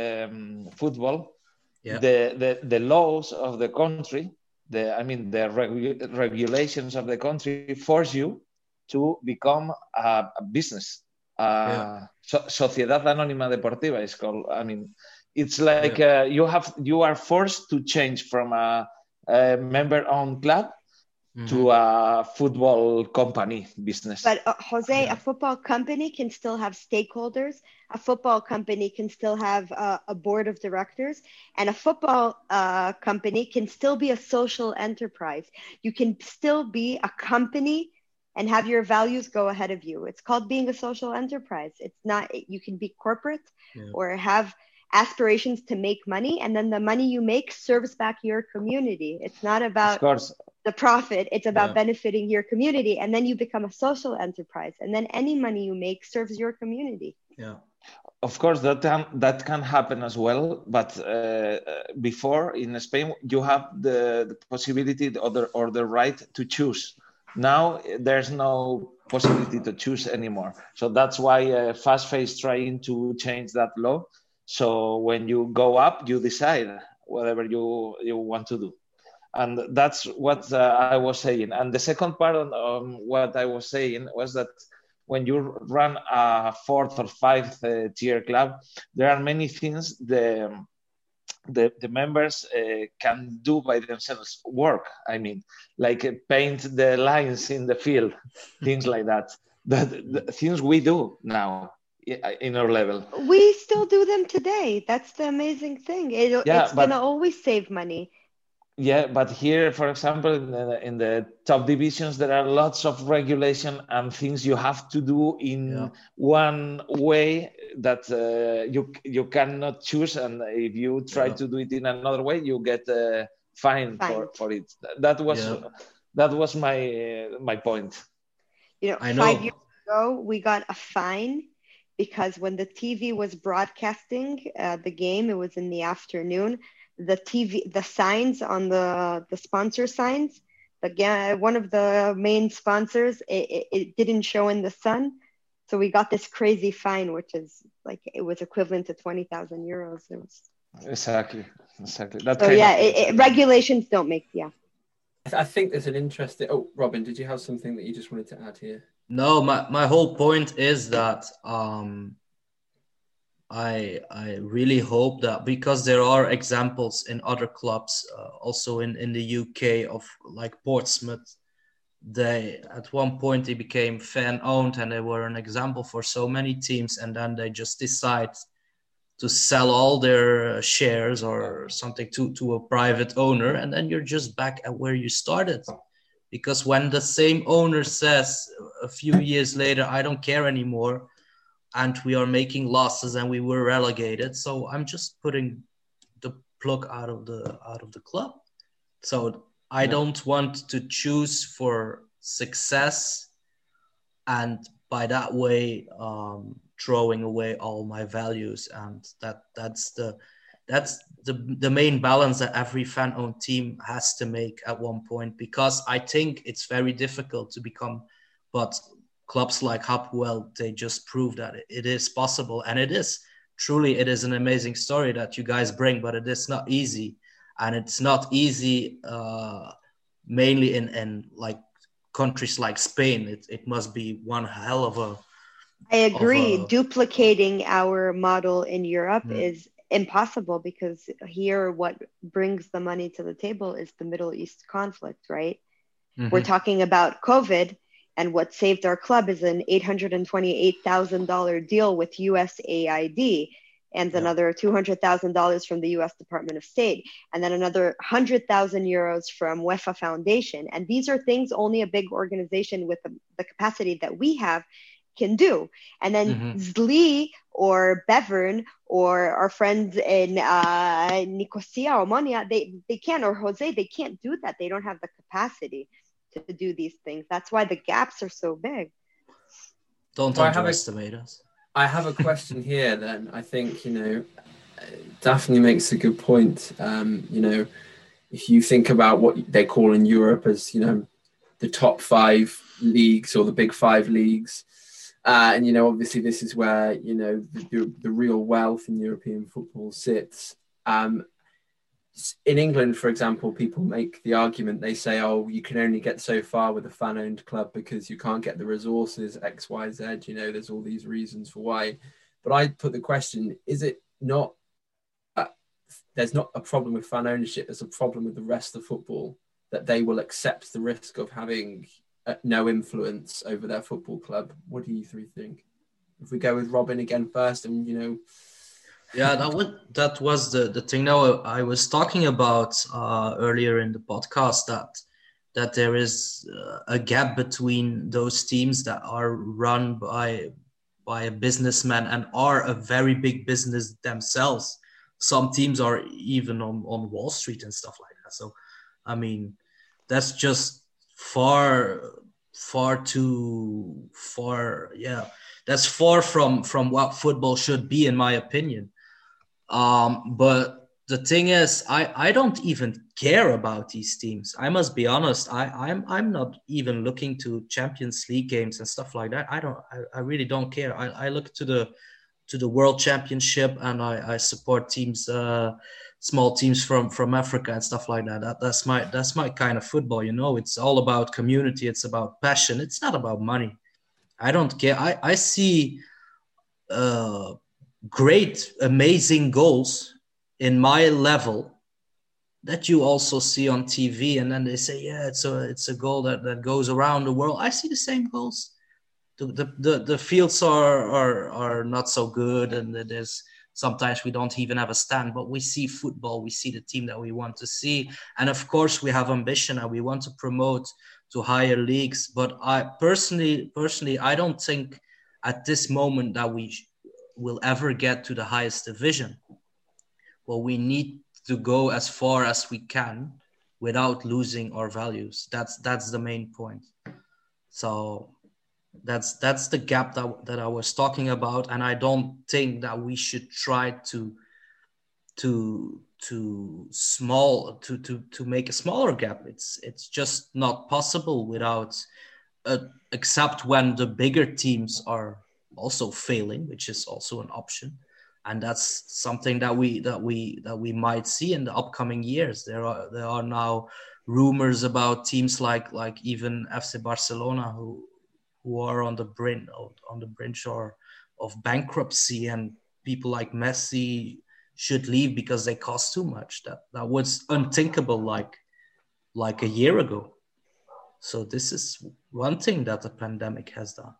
um, football, yeah. the, the, the laws of the country, the I mean, the regu- regulations of the country force you to become a, a business. Uh, yeah. so, Sociedad Anónima Deportiva is called. I mean, it's like yeah. uh, you have you are forced to change from a, a member-owned club mm-hmm. to a football company business. But uh, Jose, yeah. a football company can still have stakeholders. A football company can still have uh, a board of directors, and a football uh, company can still be a social enterprise. You can still be a company and have your values go ahead of you. It's called being a social enterprise. It's not, you can be corporate yeah. or have aspirations to make money, and then the money you make serves back your community. It's not about the profit, it's about yeah. benefiting your community, and then you become a social enterprise, and then any money you make serves your community. Yeah. Of course, that can, that can happen as well, but uh, before in Spain, you have the, the possibility or the, or the right to choose. Now there's no possibility to choose anymore. So that's why uh, FastFA is trying to change that law. So when you go up, you decide whatever you, you want to do. And that's what uh, I was saying. And the second part of um, what I was saying was that when you run a fourth or fifth uh, tier club, there are many things the The, the members uh, can do by themselves work. I mean, like uh, paint the lines in the field, things like that. That the things we do now in our level. We still do them today. That's the amazing thing. It, yeah, it's going to always save money. Yeah, but here, for example, in the, in the top divisions, there are lots of regulation and things you have to do in yeah. one way that uh, you you cannot choose. And if you try yeah. to do it in another way, you get uh, fined for, for it. That was yeah. that was my uh, my point. You know, I know, five years ago, we got a fine because when the T V was broadcasting uh, the game, it was in the afternoon. The T V, the signs on the the sponsor signs, again, one of the main sponsors, it, it, it didn't show in the sun, so we got this crazy fine, which is like it was equivalent to twenty thousand euros. It was exactly, exactly. That so yeah, it, it, regulations don't make yeah. I think there's an interesting. Oh, Robin, did you have something that you just wanted to add here? No, my my whole point is that um. I I really hope that, because there are examples in other clubs, uh, also in, in the U K, of like Portsmouth, they at one point they became fan owned and they were an example for so many teams, and then they just decide to sell all their shares or something to, to a private owner, and then you're just back at where you started. Because when the same owner says a few years later, I don't care anymore, and we are making losses and we were relegated, so I'm just putting the plug out of the out of the club. So I yeah. don't want to choose for success, and by that way um, throwing away all my values. And that that's the that's the the main balance that every fan-owned team has to make at one point, because I think it's very difficult to become, but clubs like Hapoel, they just prove that it is possible. And it is, truly, it is an amazing story that you guys bring, but it is not easy. And it's not easy uh, mainly in, in like countries like Spain. It, it must be one hell of a I agree. a, Duplicating our model in Europe mm, is impossible because here what brings the money to the table is the Middle East conflict, right? We're mhm, talking about COVID, and what saved our club is an eight hundred twenty-eight thousand dollars deal with U S A I D and yeah. another two hundred thousand dollars from the U S Department of State, and then another one hundred thousand euros from UEFA Foundation. And these are things only a big organization with the, the capacity that we have can do. And then Mhm. Zli or Bevern or our friends in uh, Nicosia, Omonia, they, they can't, or Jose, they can't do that. They don't have the capacity to do these things. That's why the gaps are so big. Don't So I have a- underestimate us. I have a question here then. I think, you know, Daphne makes a good point. Um, you know, if you think about what they call in Europe as, you know, the top five leagues or the big five leagues, uh, and, you know, obviously this is where, you know, the, the, the real wealth in European football sits. Um, in England, for example, people make the argument, they say, oh, you can only get so far with a fan-owned club because you can't get the resources, X, Y, Z, you know, there's all these reasons for why. But I put the question, is it not, uh, there's not a problem with fan ownership, there's a problem with the rest of football, that they will accept the risk of having uh, no influence over their football club. What do you three think? If we go with Robin again first, and, you know, Yeah, that was that was the the thing that I was talking about uh, earlier in the podcast, that that there is uh, a gap between those teams that are run by by a businessman and are a very big business themselves. Some teams are even on, on Wall Street and stuff like that. So, I mean, that's just far far too far. Yeah, that's far from from what football should be, in my opinion. Um, but the thing is, I, I don't even care about these teams. I must be honest. I, I'm I'm not even looking to Champions League games and stuff like that. I don't. I, I really don't care. I, I look to the to the World Championship, and I, I support teams, uh, small teams from, from Africa and stuff like that. that. That's my that's my kind of football. You know, it's all about community. It's about passion. It's not about money. I don't care. I I see. Uh, great, amazing goals in my level that you also see on T V, and then they say, yeah, it's a it's a goal that, that goes around the world. I see the same goals. The the the, the fields are, are are not so good, and there's sometimes we don't even have a stand, but we see football, we see the team that we want to see, and of course we have ambition and we want to promote to higher leagues. But I personally personally I don't think at this moment that we will ever get to the highest division. Well, we need to go as far as we can without losing our values. That's that's the main point. So that's that's the gap that, that I was talking about, and I don't think that we should try to to to small to to to make a smaller gap. It's it's just not possible without uh, except when the bigger teams are also failing, which is also an option, and that's something that we that we that we might see in the upcoming years. There are there are now rumors about teams like like even F C Barcelona who who are on the brink of, on the brink or of bankruptcy, and people like Messi should leave because they cost too much. That that was unthinkable like like a year ago. So this is one thing that the pandemic has done.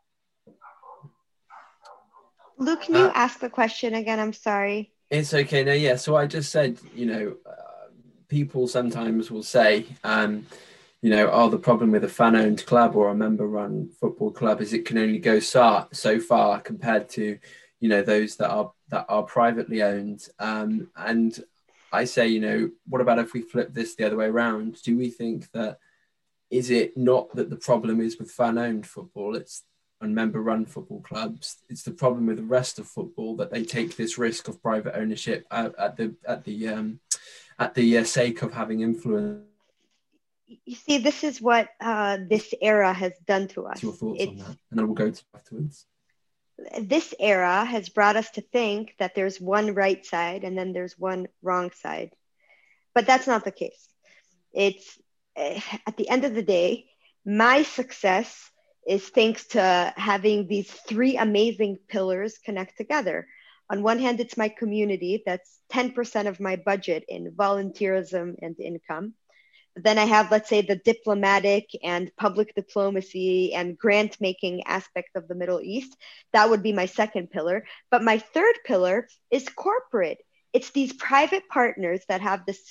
Luke, can you Uh, ask the question again? I'm sorry. It's okay. No, yeah. So I just said, you know, uh, people sometimes will say, um, you know, oh, the problem with a fan-owned club or a member-run football club is it can only go so, so far compared to, you know, those that are that are privately owned. Um, and I say, you know, what about if we flip this the other way around? Do we think that is it not that the problem is with fan-owned football? It's and member-run football clubs. It's the problem with the rest of football that they take this risk of private ownership at, at the at the um, at the uh, sake of having influence. You see, this is what uh, this era has done to us. Your thoughts It's, on that, and then we'll go to afterwards. this era has brought us to think that there's one right side and then there's one wrong side, but that's not the case. It's uh, at the end of the day, my success is thanks to having these three amazing pillars connect together. On one hand, it's my community. That's ten percent of my budget in volunteerism and income. Then I have, let's say, the diplomatic and public diplomacy and grant making aspect of the Middle East. That would be my second pillar. But my third pillar is corporate. It's these private partners that have this,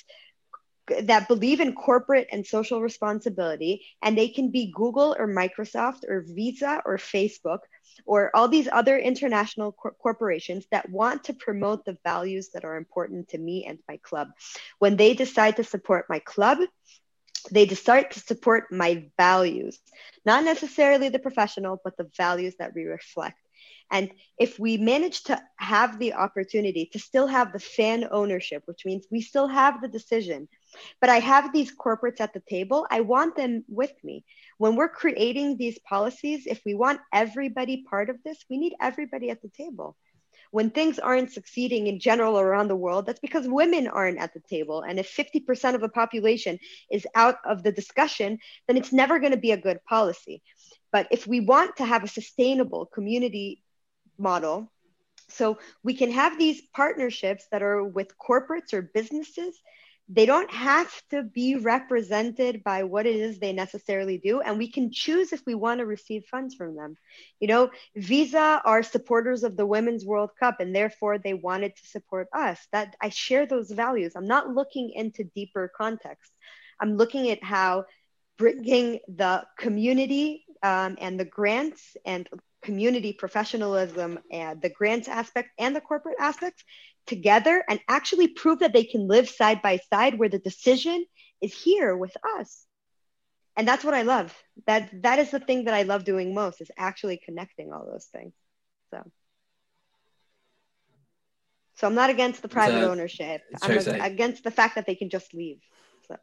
that believe in corporate and social responsibility, and they can be Google or Microsoft or Visa or Facebook or all these other international cor- corporations that want to promote the values that are important to me and my club. When they decide to support my club, they decide to support my values, not necessarily the professional, but the values that we reflect. And if we manage to have the opportunity to still have the fan ownership, which means we still have the decision, but I have these corporates at the table, I want them with me. When we're creating these policies, if we want everybody part of this, we need everybody at the table. When things aren't succeeding in general around the world, that's because women aren't at the table. And if fifty percent of the population is out of the discussion, then it's never going to be a good policy. But if we want to have a sustainable community model, so we can have these partnerships that are with corporates or businesses, they don't have to be represented by what it is they necessarily do. And we can choose if we want to receive funds from them. You know, Visa are supporters of the Women's World Cup, and therefore they wanted to support us. That I share those values. I'm not looking into deeper context. I'm looking at how bringing the community um, and the grants and community professionalism and the grants aspect and the corporate aspects together and actually prove that they can live side by side where the decision is here with us. And that's what I love. That that is the thing that I love doing most, is actually connecting all those things. So so I'm not against the private so, ownership. I'm so against the fact that they can just leave. So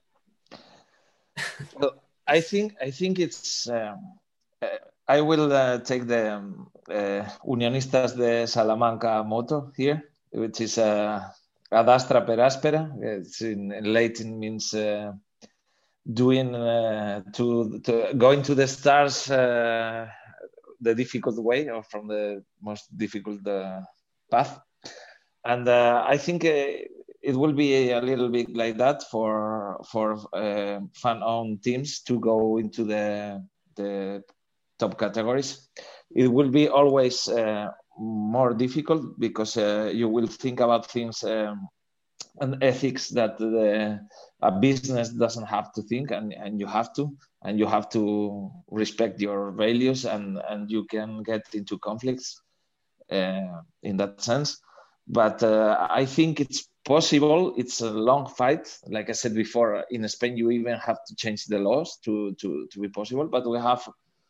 Well, I think I think it's um, uh, I will uh, take the um, uh, Unionistas de Salamanca motto here, which is uh, ad astra per aspera. It's in, in Latin means uh, doing uh, to, to going to the stars uh, the difficult way, or from the most difficult uh, path. And uh, I think uh, it will be a little bit like that for for uh, fan-owned teams to go into the the top categories. It will be always uh, more difficult because uh, you will think about things um, and ethics that the, a business doesn't have to think, and, and you have to, and you have to respect your values, and, and you can get into conflicts uh, in that sense. But uh, I think it's possible. It's a long fight. Like I said before, in Spain, you even have to change the laws to, to, to be possible. But we have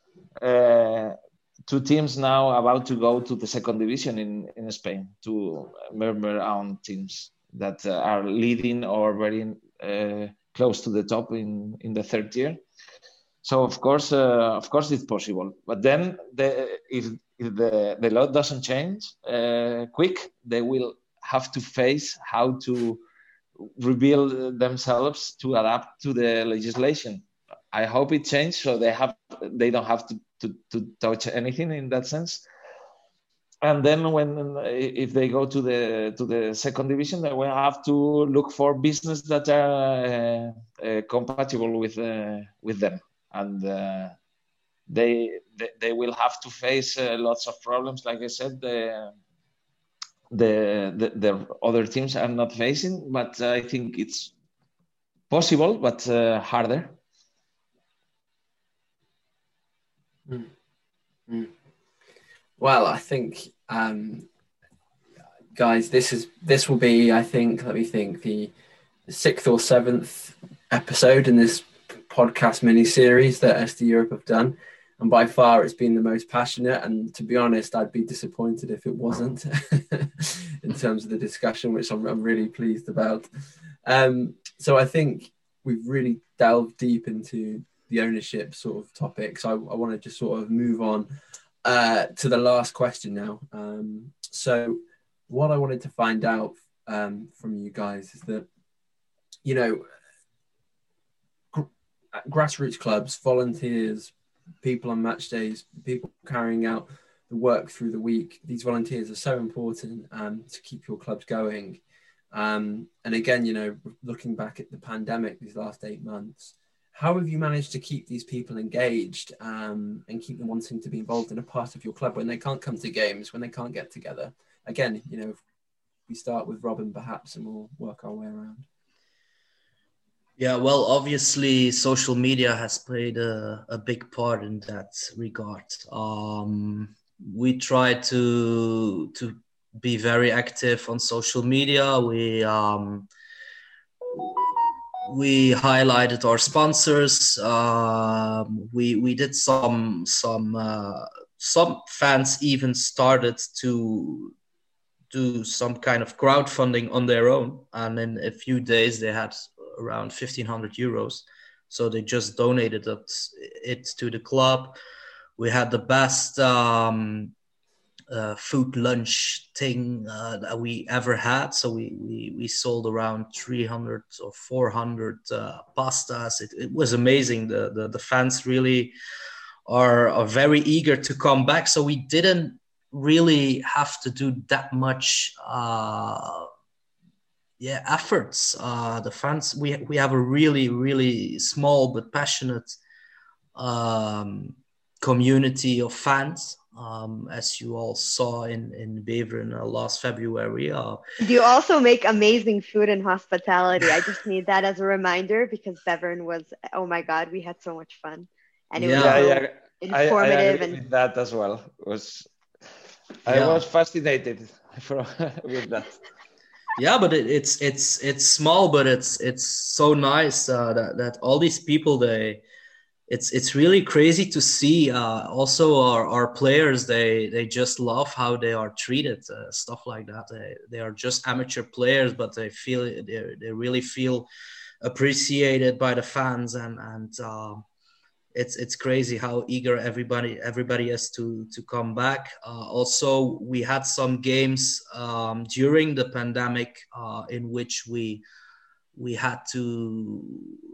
uh, two teams now about to go to the second division in, in Spain, two member-owned teams that uh, are leading or very uh, close to the top in, in the third tier. So of course, uh, of course, it's possible. But then, the, if, if the, the law doesn't change uh, quick, they will have to face how to rebuild themselves to adapt to the legislation. I hope it changes so they have they don't have to, to, to touch anything in that sense. And then when if they go to the to the second division, they will have to look for business that are uh, uh, compatible with uh, with them, and uh, they, they they will have to face uh, lots of problems. Like I said, the, the the the other teams are not facing, but I think it's possible, but uh, harder. Mm. Mm. Well, I think, um, guys, this is this will be, I think, let me think, the sixth or seventh episode in this podcast mini-series that S D Europe have done. And by far, it's been the most passionate. And to be honest, I'd be disappointed if it wasn't in terms of the discussion, which I'm, I'm really pleased about. Um, so I think we've really delved deep into the ownership sort of topic. So I, I want to just sort of move on uh, to the last question now. Um, so what I wanted to find out um, from you guys is that, you know, gr- grassroots clubs, volunteers, people on match days, people carrying out the work through the week. These volunteers are so important um, to keep your clubs going. Um, and again, you know, looking back at the pandemic these last eight months, how have you managed to keep these people engaged um, and keep them wanting to be involved in a part of your club when they can't come to games, when they can't get together? Again, you know, if we start with Robin perhaps and we'll work our way around. Yeah, well, obviously, social media has played a, a big part in that regard. Um, we try to to be very active on social media. We um, we highlighted our sponsors. Um, we we did some some uh, some fans even started to do some kind of crowdfunding on their own, and in a few days they had around fifteen hundred euros. So they just donated it, it to the club. We had the best um, uh, food lunch thing uh, that we ever had. So we, we, we sold around three hundred or four hundred uh, pastas. It, it was amazing. The, the, the fans really are, are very eager to come back. So we didn't really have to do that much uh, yeah, efforts. Uh, the fans, we we have a really, really small but passionate um, community of fans, um, as you all saw in, in Beveren uh, last February. Uh, you also make amazing food and hospitality. I just need that as a reminder because Beveren was, oh my God, we had so much fun. And it Yeah, was so yeah, informative. I, I agree and with that as well. It was, I Yeah. was fascinated from, with that. Yeah, but it, it's it's it's small, but it's it's so nice uh, that that all these people, they it's it's really crazy to see. Uh, also, our, our players, they they just love how they are treated, uh, stuff like that. They they are just amateur players, but they feel they they really feel appreciated by the fans, and and uh, it's it's crazy how eager everybody everybody is to to come back. Uh, also, we had some games um, during the pandemic uh, in which we we had to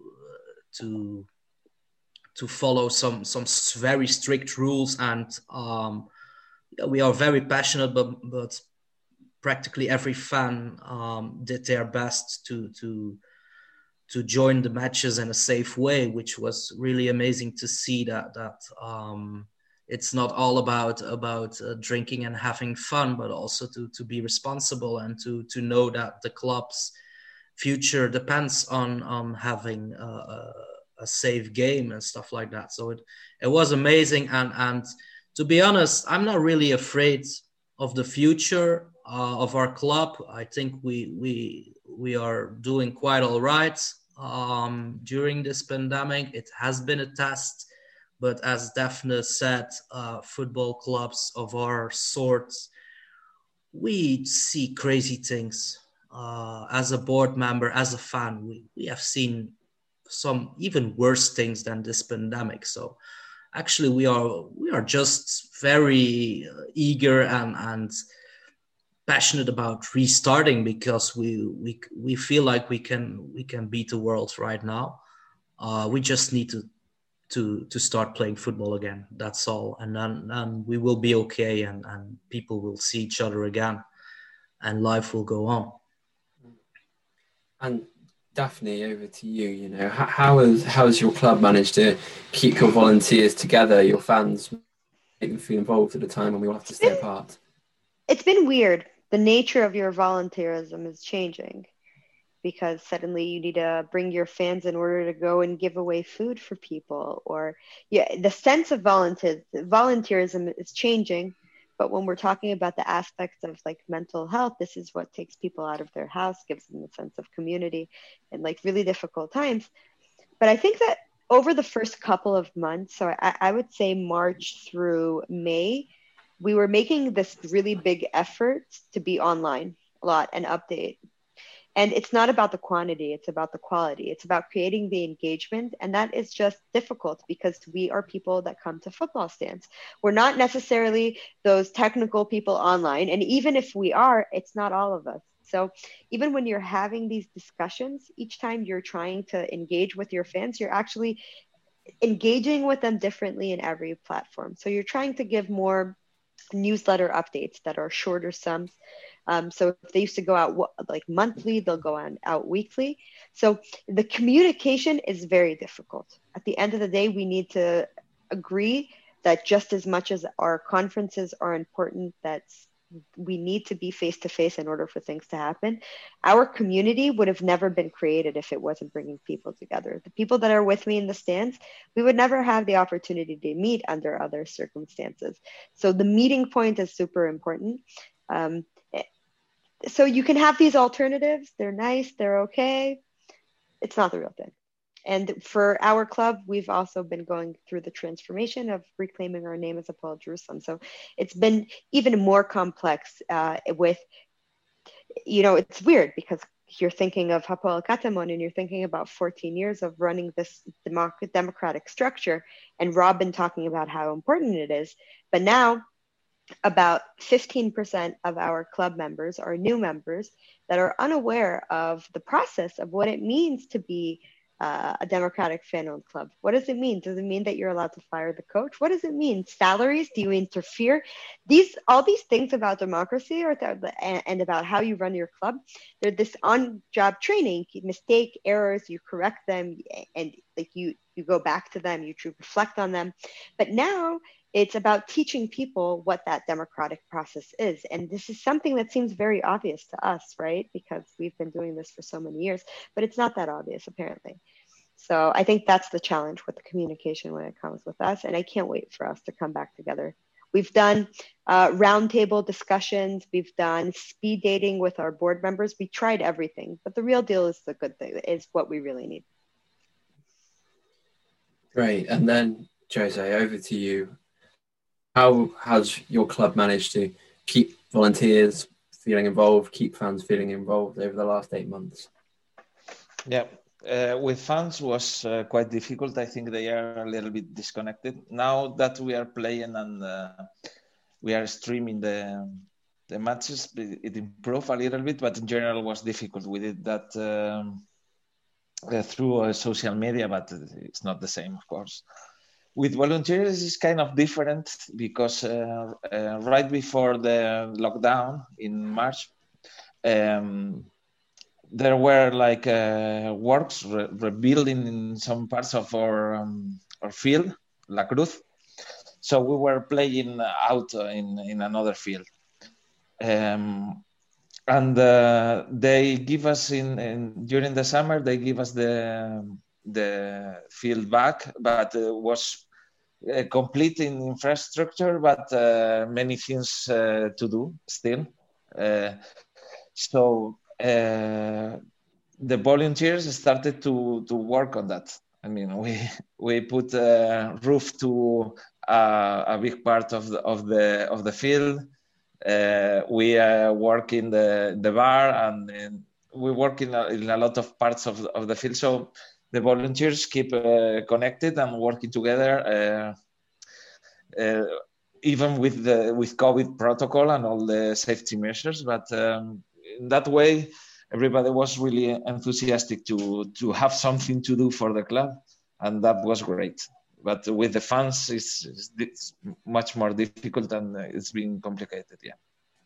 to to follow some some very strict rules, and um, we are very passionate, but but practically every fan um, did their best to to to join the matches in a safe way, which was really amazing to see that that um, it's not all about about uh, drinking and having fun, but also to to be responsible and to to know that the club's future depends on on having a, a, a safe game and stuff like that. So it it was amazing, and and to be honest, I'm not really afraid of the future uh, of our club. I think we we we are doing quite all right um, during this pandemic. It has been a test, but as Daphne said, uh, football clubs of our sorts, we see crazy things. Uh, as a board member, as a fan, we, we have seen some even worse things than this pandemic. So actually we are we are just very eager and and passionate about restarting, because we we we feel like we can we can beat the world right now. Uh, we just need to to to start playing football again. That's all, and then and we will be okay, and and people will see each other again, and life will go on. And Daphne, over to you. You know, how, how has how has your club managed to keep your volunteers together, your fans, make them feel involved at a time when we all have to stay apart? It's been weird. The nature of your volunteerism is changing, because suddenly you need to bring your fans in order to go and give away food for people, or yeah, the sense of volunteer volunteerism is changing. But when we're talking about the aspects of like mental health, this is what takes people out of their house, gives them a sense of community in like really difficult times. But I think that over the first couple of months, so I, I would say March through May, we were making this really big effort to be online a lot and update. And it's not about the quantity, it's about the quality. It's about creating the engagement. And that is just difficult because we are people that come to football stands. We're not necessarily those technical people online. And even if we are, it's not all of us. So even when you're having these discussions, each time you're trying to engage with your fans, you're actually engaging with them differently in every platform. So you're trying to give more newsletter updates that are shorter sums. Um, so if they used to go out like monthly, they'll go on out weekly. So the communication is very difficult. At the end of the day, we need to agree that just as much as our conferences are important, that's we need to be face to face in order for things to happen. Our community would have never been created if it wasn't bringing people together. The people that are with me in the stands, we would never have the opportunity to meet under other circumstances. So the meeting point is super important. Um, so you can have these alternatives. They're nice. They're okay. It's not the real thing. And for our club, we've also been going through the transformation of reclaiming our name as Hapoel Jerusalem. So it's been even more complex uh, with, you know, it's weird because you're thinking of Hapoel Katamon and you're thinking about fourteen years of running this democ- democratic structure, and Robin talking about how important it is. But now about fifteen percent of our club members are new members that are unaware of the process of what it means to be Uh, a democratic fan-owned club. What does it mean? Does it mean that you're allowed to fire the coach? What does it mean? Salaries? Do you interfere? These, all these things about democracy or th- and about how you run your club, they're this on-job training. You mistake, errors, you correct them, and like you you go back to them, you reflect on them. But now it's about teaching people what that democratic process is. And this is something that seems very obvious to us, right? Because we've been doing this for so many years, but it's not that obvious apparently. So I think that's the challenge with the communication when it comes with us. And I can't wait for us to come back together. We've done uh, roundtable discussions. We've done speed dating with our board members. We tried everything, but the real deal is the good thing, is what we really need. Great. And then Jose, over to you. How has your club managed to keep volunteers feeling involved, keep fans feeling involved over the last eight months? Yeah, uh, with fans was uh, quite difficult. I think they are a little bit disconnected. Now that we are playing and uh, we are streaming the the matches, it improved a little bit, but in general was difficult. We did that um, uh, through uh, social media, but it's not the same, of course. With volunteers, it's kind of different because uh, uh, right before the lockdown in March, um, there were like uh, works re- rebuilding in some parts of our um, our field, La Cruz. So we were playing out in, in another field. Um, and uh, they give us in, in during the summer, they give us the the field back, but it was Uh, complete in infrastructure, but uh, many things uh, to do still. Uh, so uh, the volunteers started to to work on that. I mean, we we put a roof to uh, a big part of the of the of the field. Uh, we uh, work in the the bar, and in, we work in a, in a lot of parts of of the field. So the volunteers keep uh, connected and working together, uh, uh, even with the with COVID protocol and all the safety measures. But um, in that way, everybody was really enthusiastic to to have something to do for the club, and that was great. But with the fans, it's, it's much more difficult and it's been complicated. Yeah.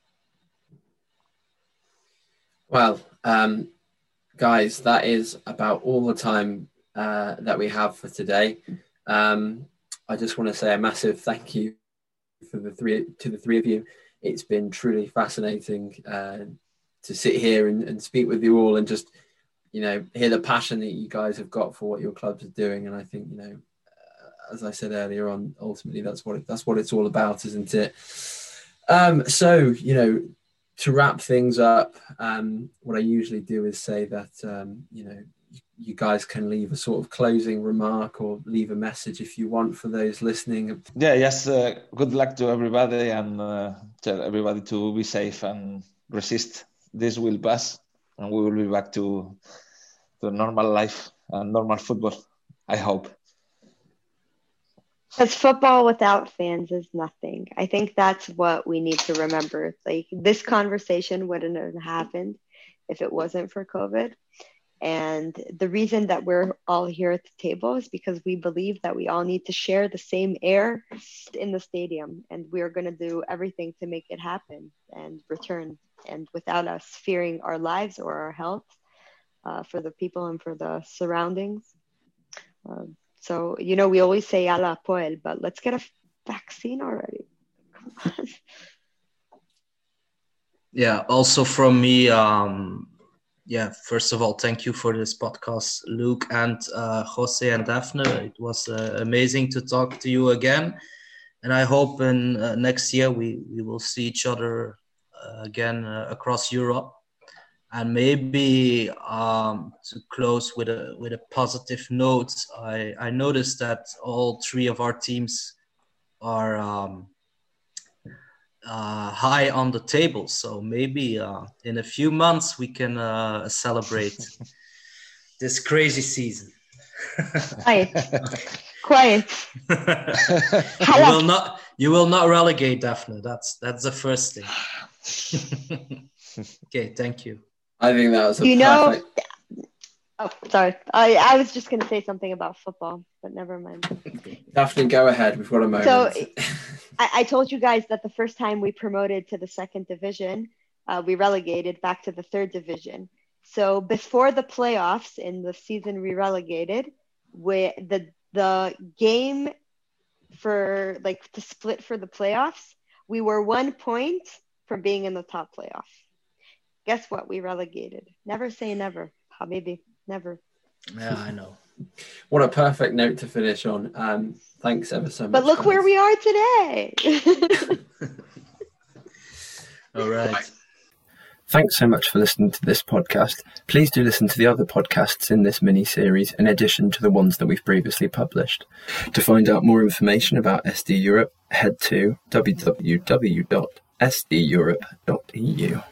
Well, um, guys, that is about all the time uh, that we have for today. Um, I just want to say a massive thank you for the three to the three of you. It's been truly fascinating uh, to sit here and, and speak with you all and just, you know, hear the passion that you guys have got for what your clubs are doing. And I think, you know, uh, as I said earlier on, ultimately that's what it, that's what it's all about, isn't it? Um, so, you know, to wrap things up, um, what I usually do is say that, um, you know, you guys can leave a sort of closing remark or leave a message if you want for those listening. Yeah, yes, uh, good luck to everybody, and uh, tell everybody to be safe and resist. This will pass and we will be back to, to normal life and normal football, I hope. Because football without fans is nothing. I think that's what we need to remember. Like, this conversation wouldn't have happened if it wasn't for COVID. And the reason that we're all here at the table is because we believe that we all need to share the same air in the stadium. And we are going to do everything to make it happen and return. And without us fearing our lives or our health uh, for the people and for the surroundings. Uh, so, you know, we always say Yalla Hapoel, but let's get a vaccine already. Come on. Yeah, also from me, um, yeah, first of all, thank you for this podcast, Luke and uh, Jose and Daphne. It was uh, amazing to talk to you again. And I hope in uh, next year we, we will see each other uh, again uh, across Europe. And maybe um, to close with a with a positive note, I, I noticed that all three of our teams are um, uh, high on the table. So maybe uh, in a few months we can uh, celebrate this crazy season. Quiet, quiet. you will not you will not relegate, Daphne. That's that's the first thing. Okay, thank you. I think that was a you perfect... know, oh, sorry. I, I was just going to say something about football, but never mind. Daphne, go ahead. We've got a moment. So I, I told you guys that the first time we promoted to the second division, uh, we relegated back to the third division. So before the playoffs in the season we relegated, we, the the game for like to split for the playoffs, we were one point from being in the top playoff. Guess what? We relegated. Never say never, Habibi. Never. Yeah, I know. What a perfect note to finish on. Um, thanks ever so much. But look guys. where we are today. All right. Thanks so much for listening to this podcast. Please do listen to the other podcasts in this mini-series in addition to the ones that we've previously published. To find out more information about S D Europe, head to w w w dot s d europe dot e u.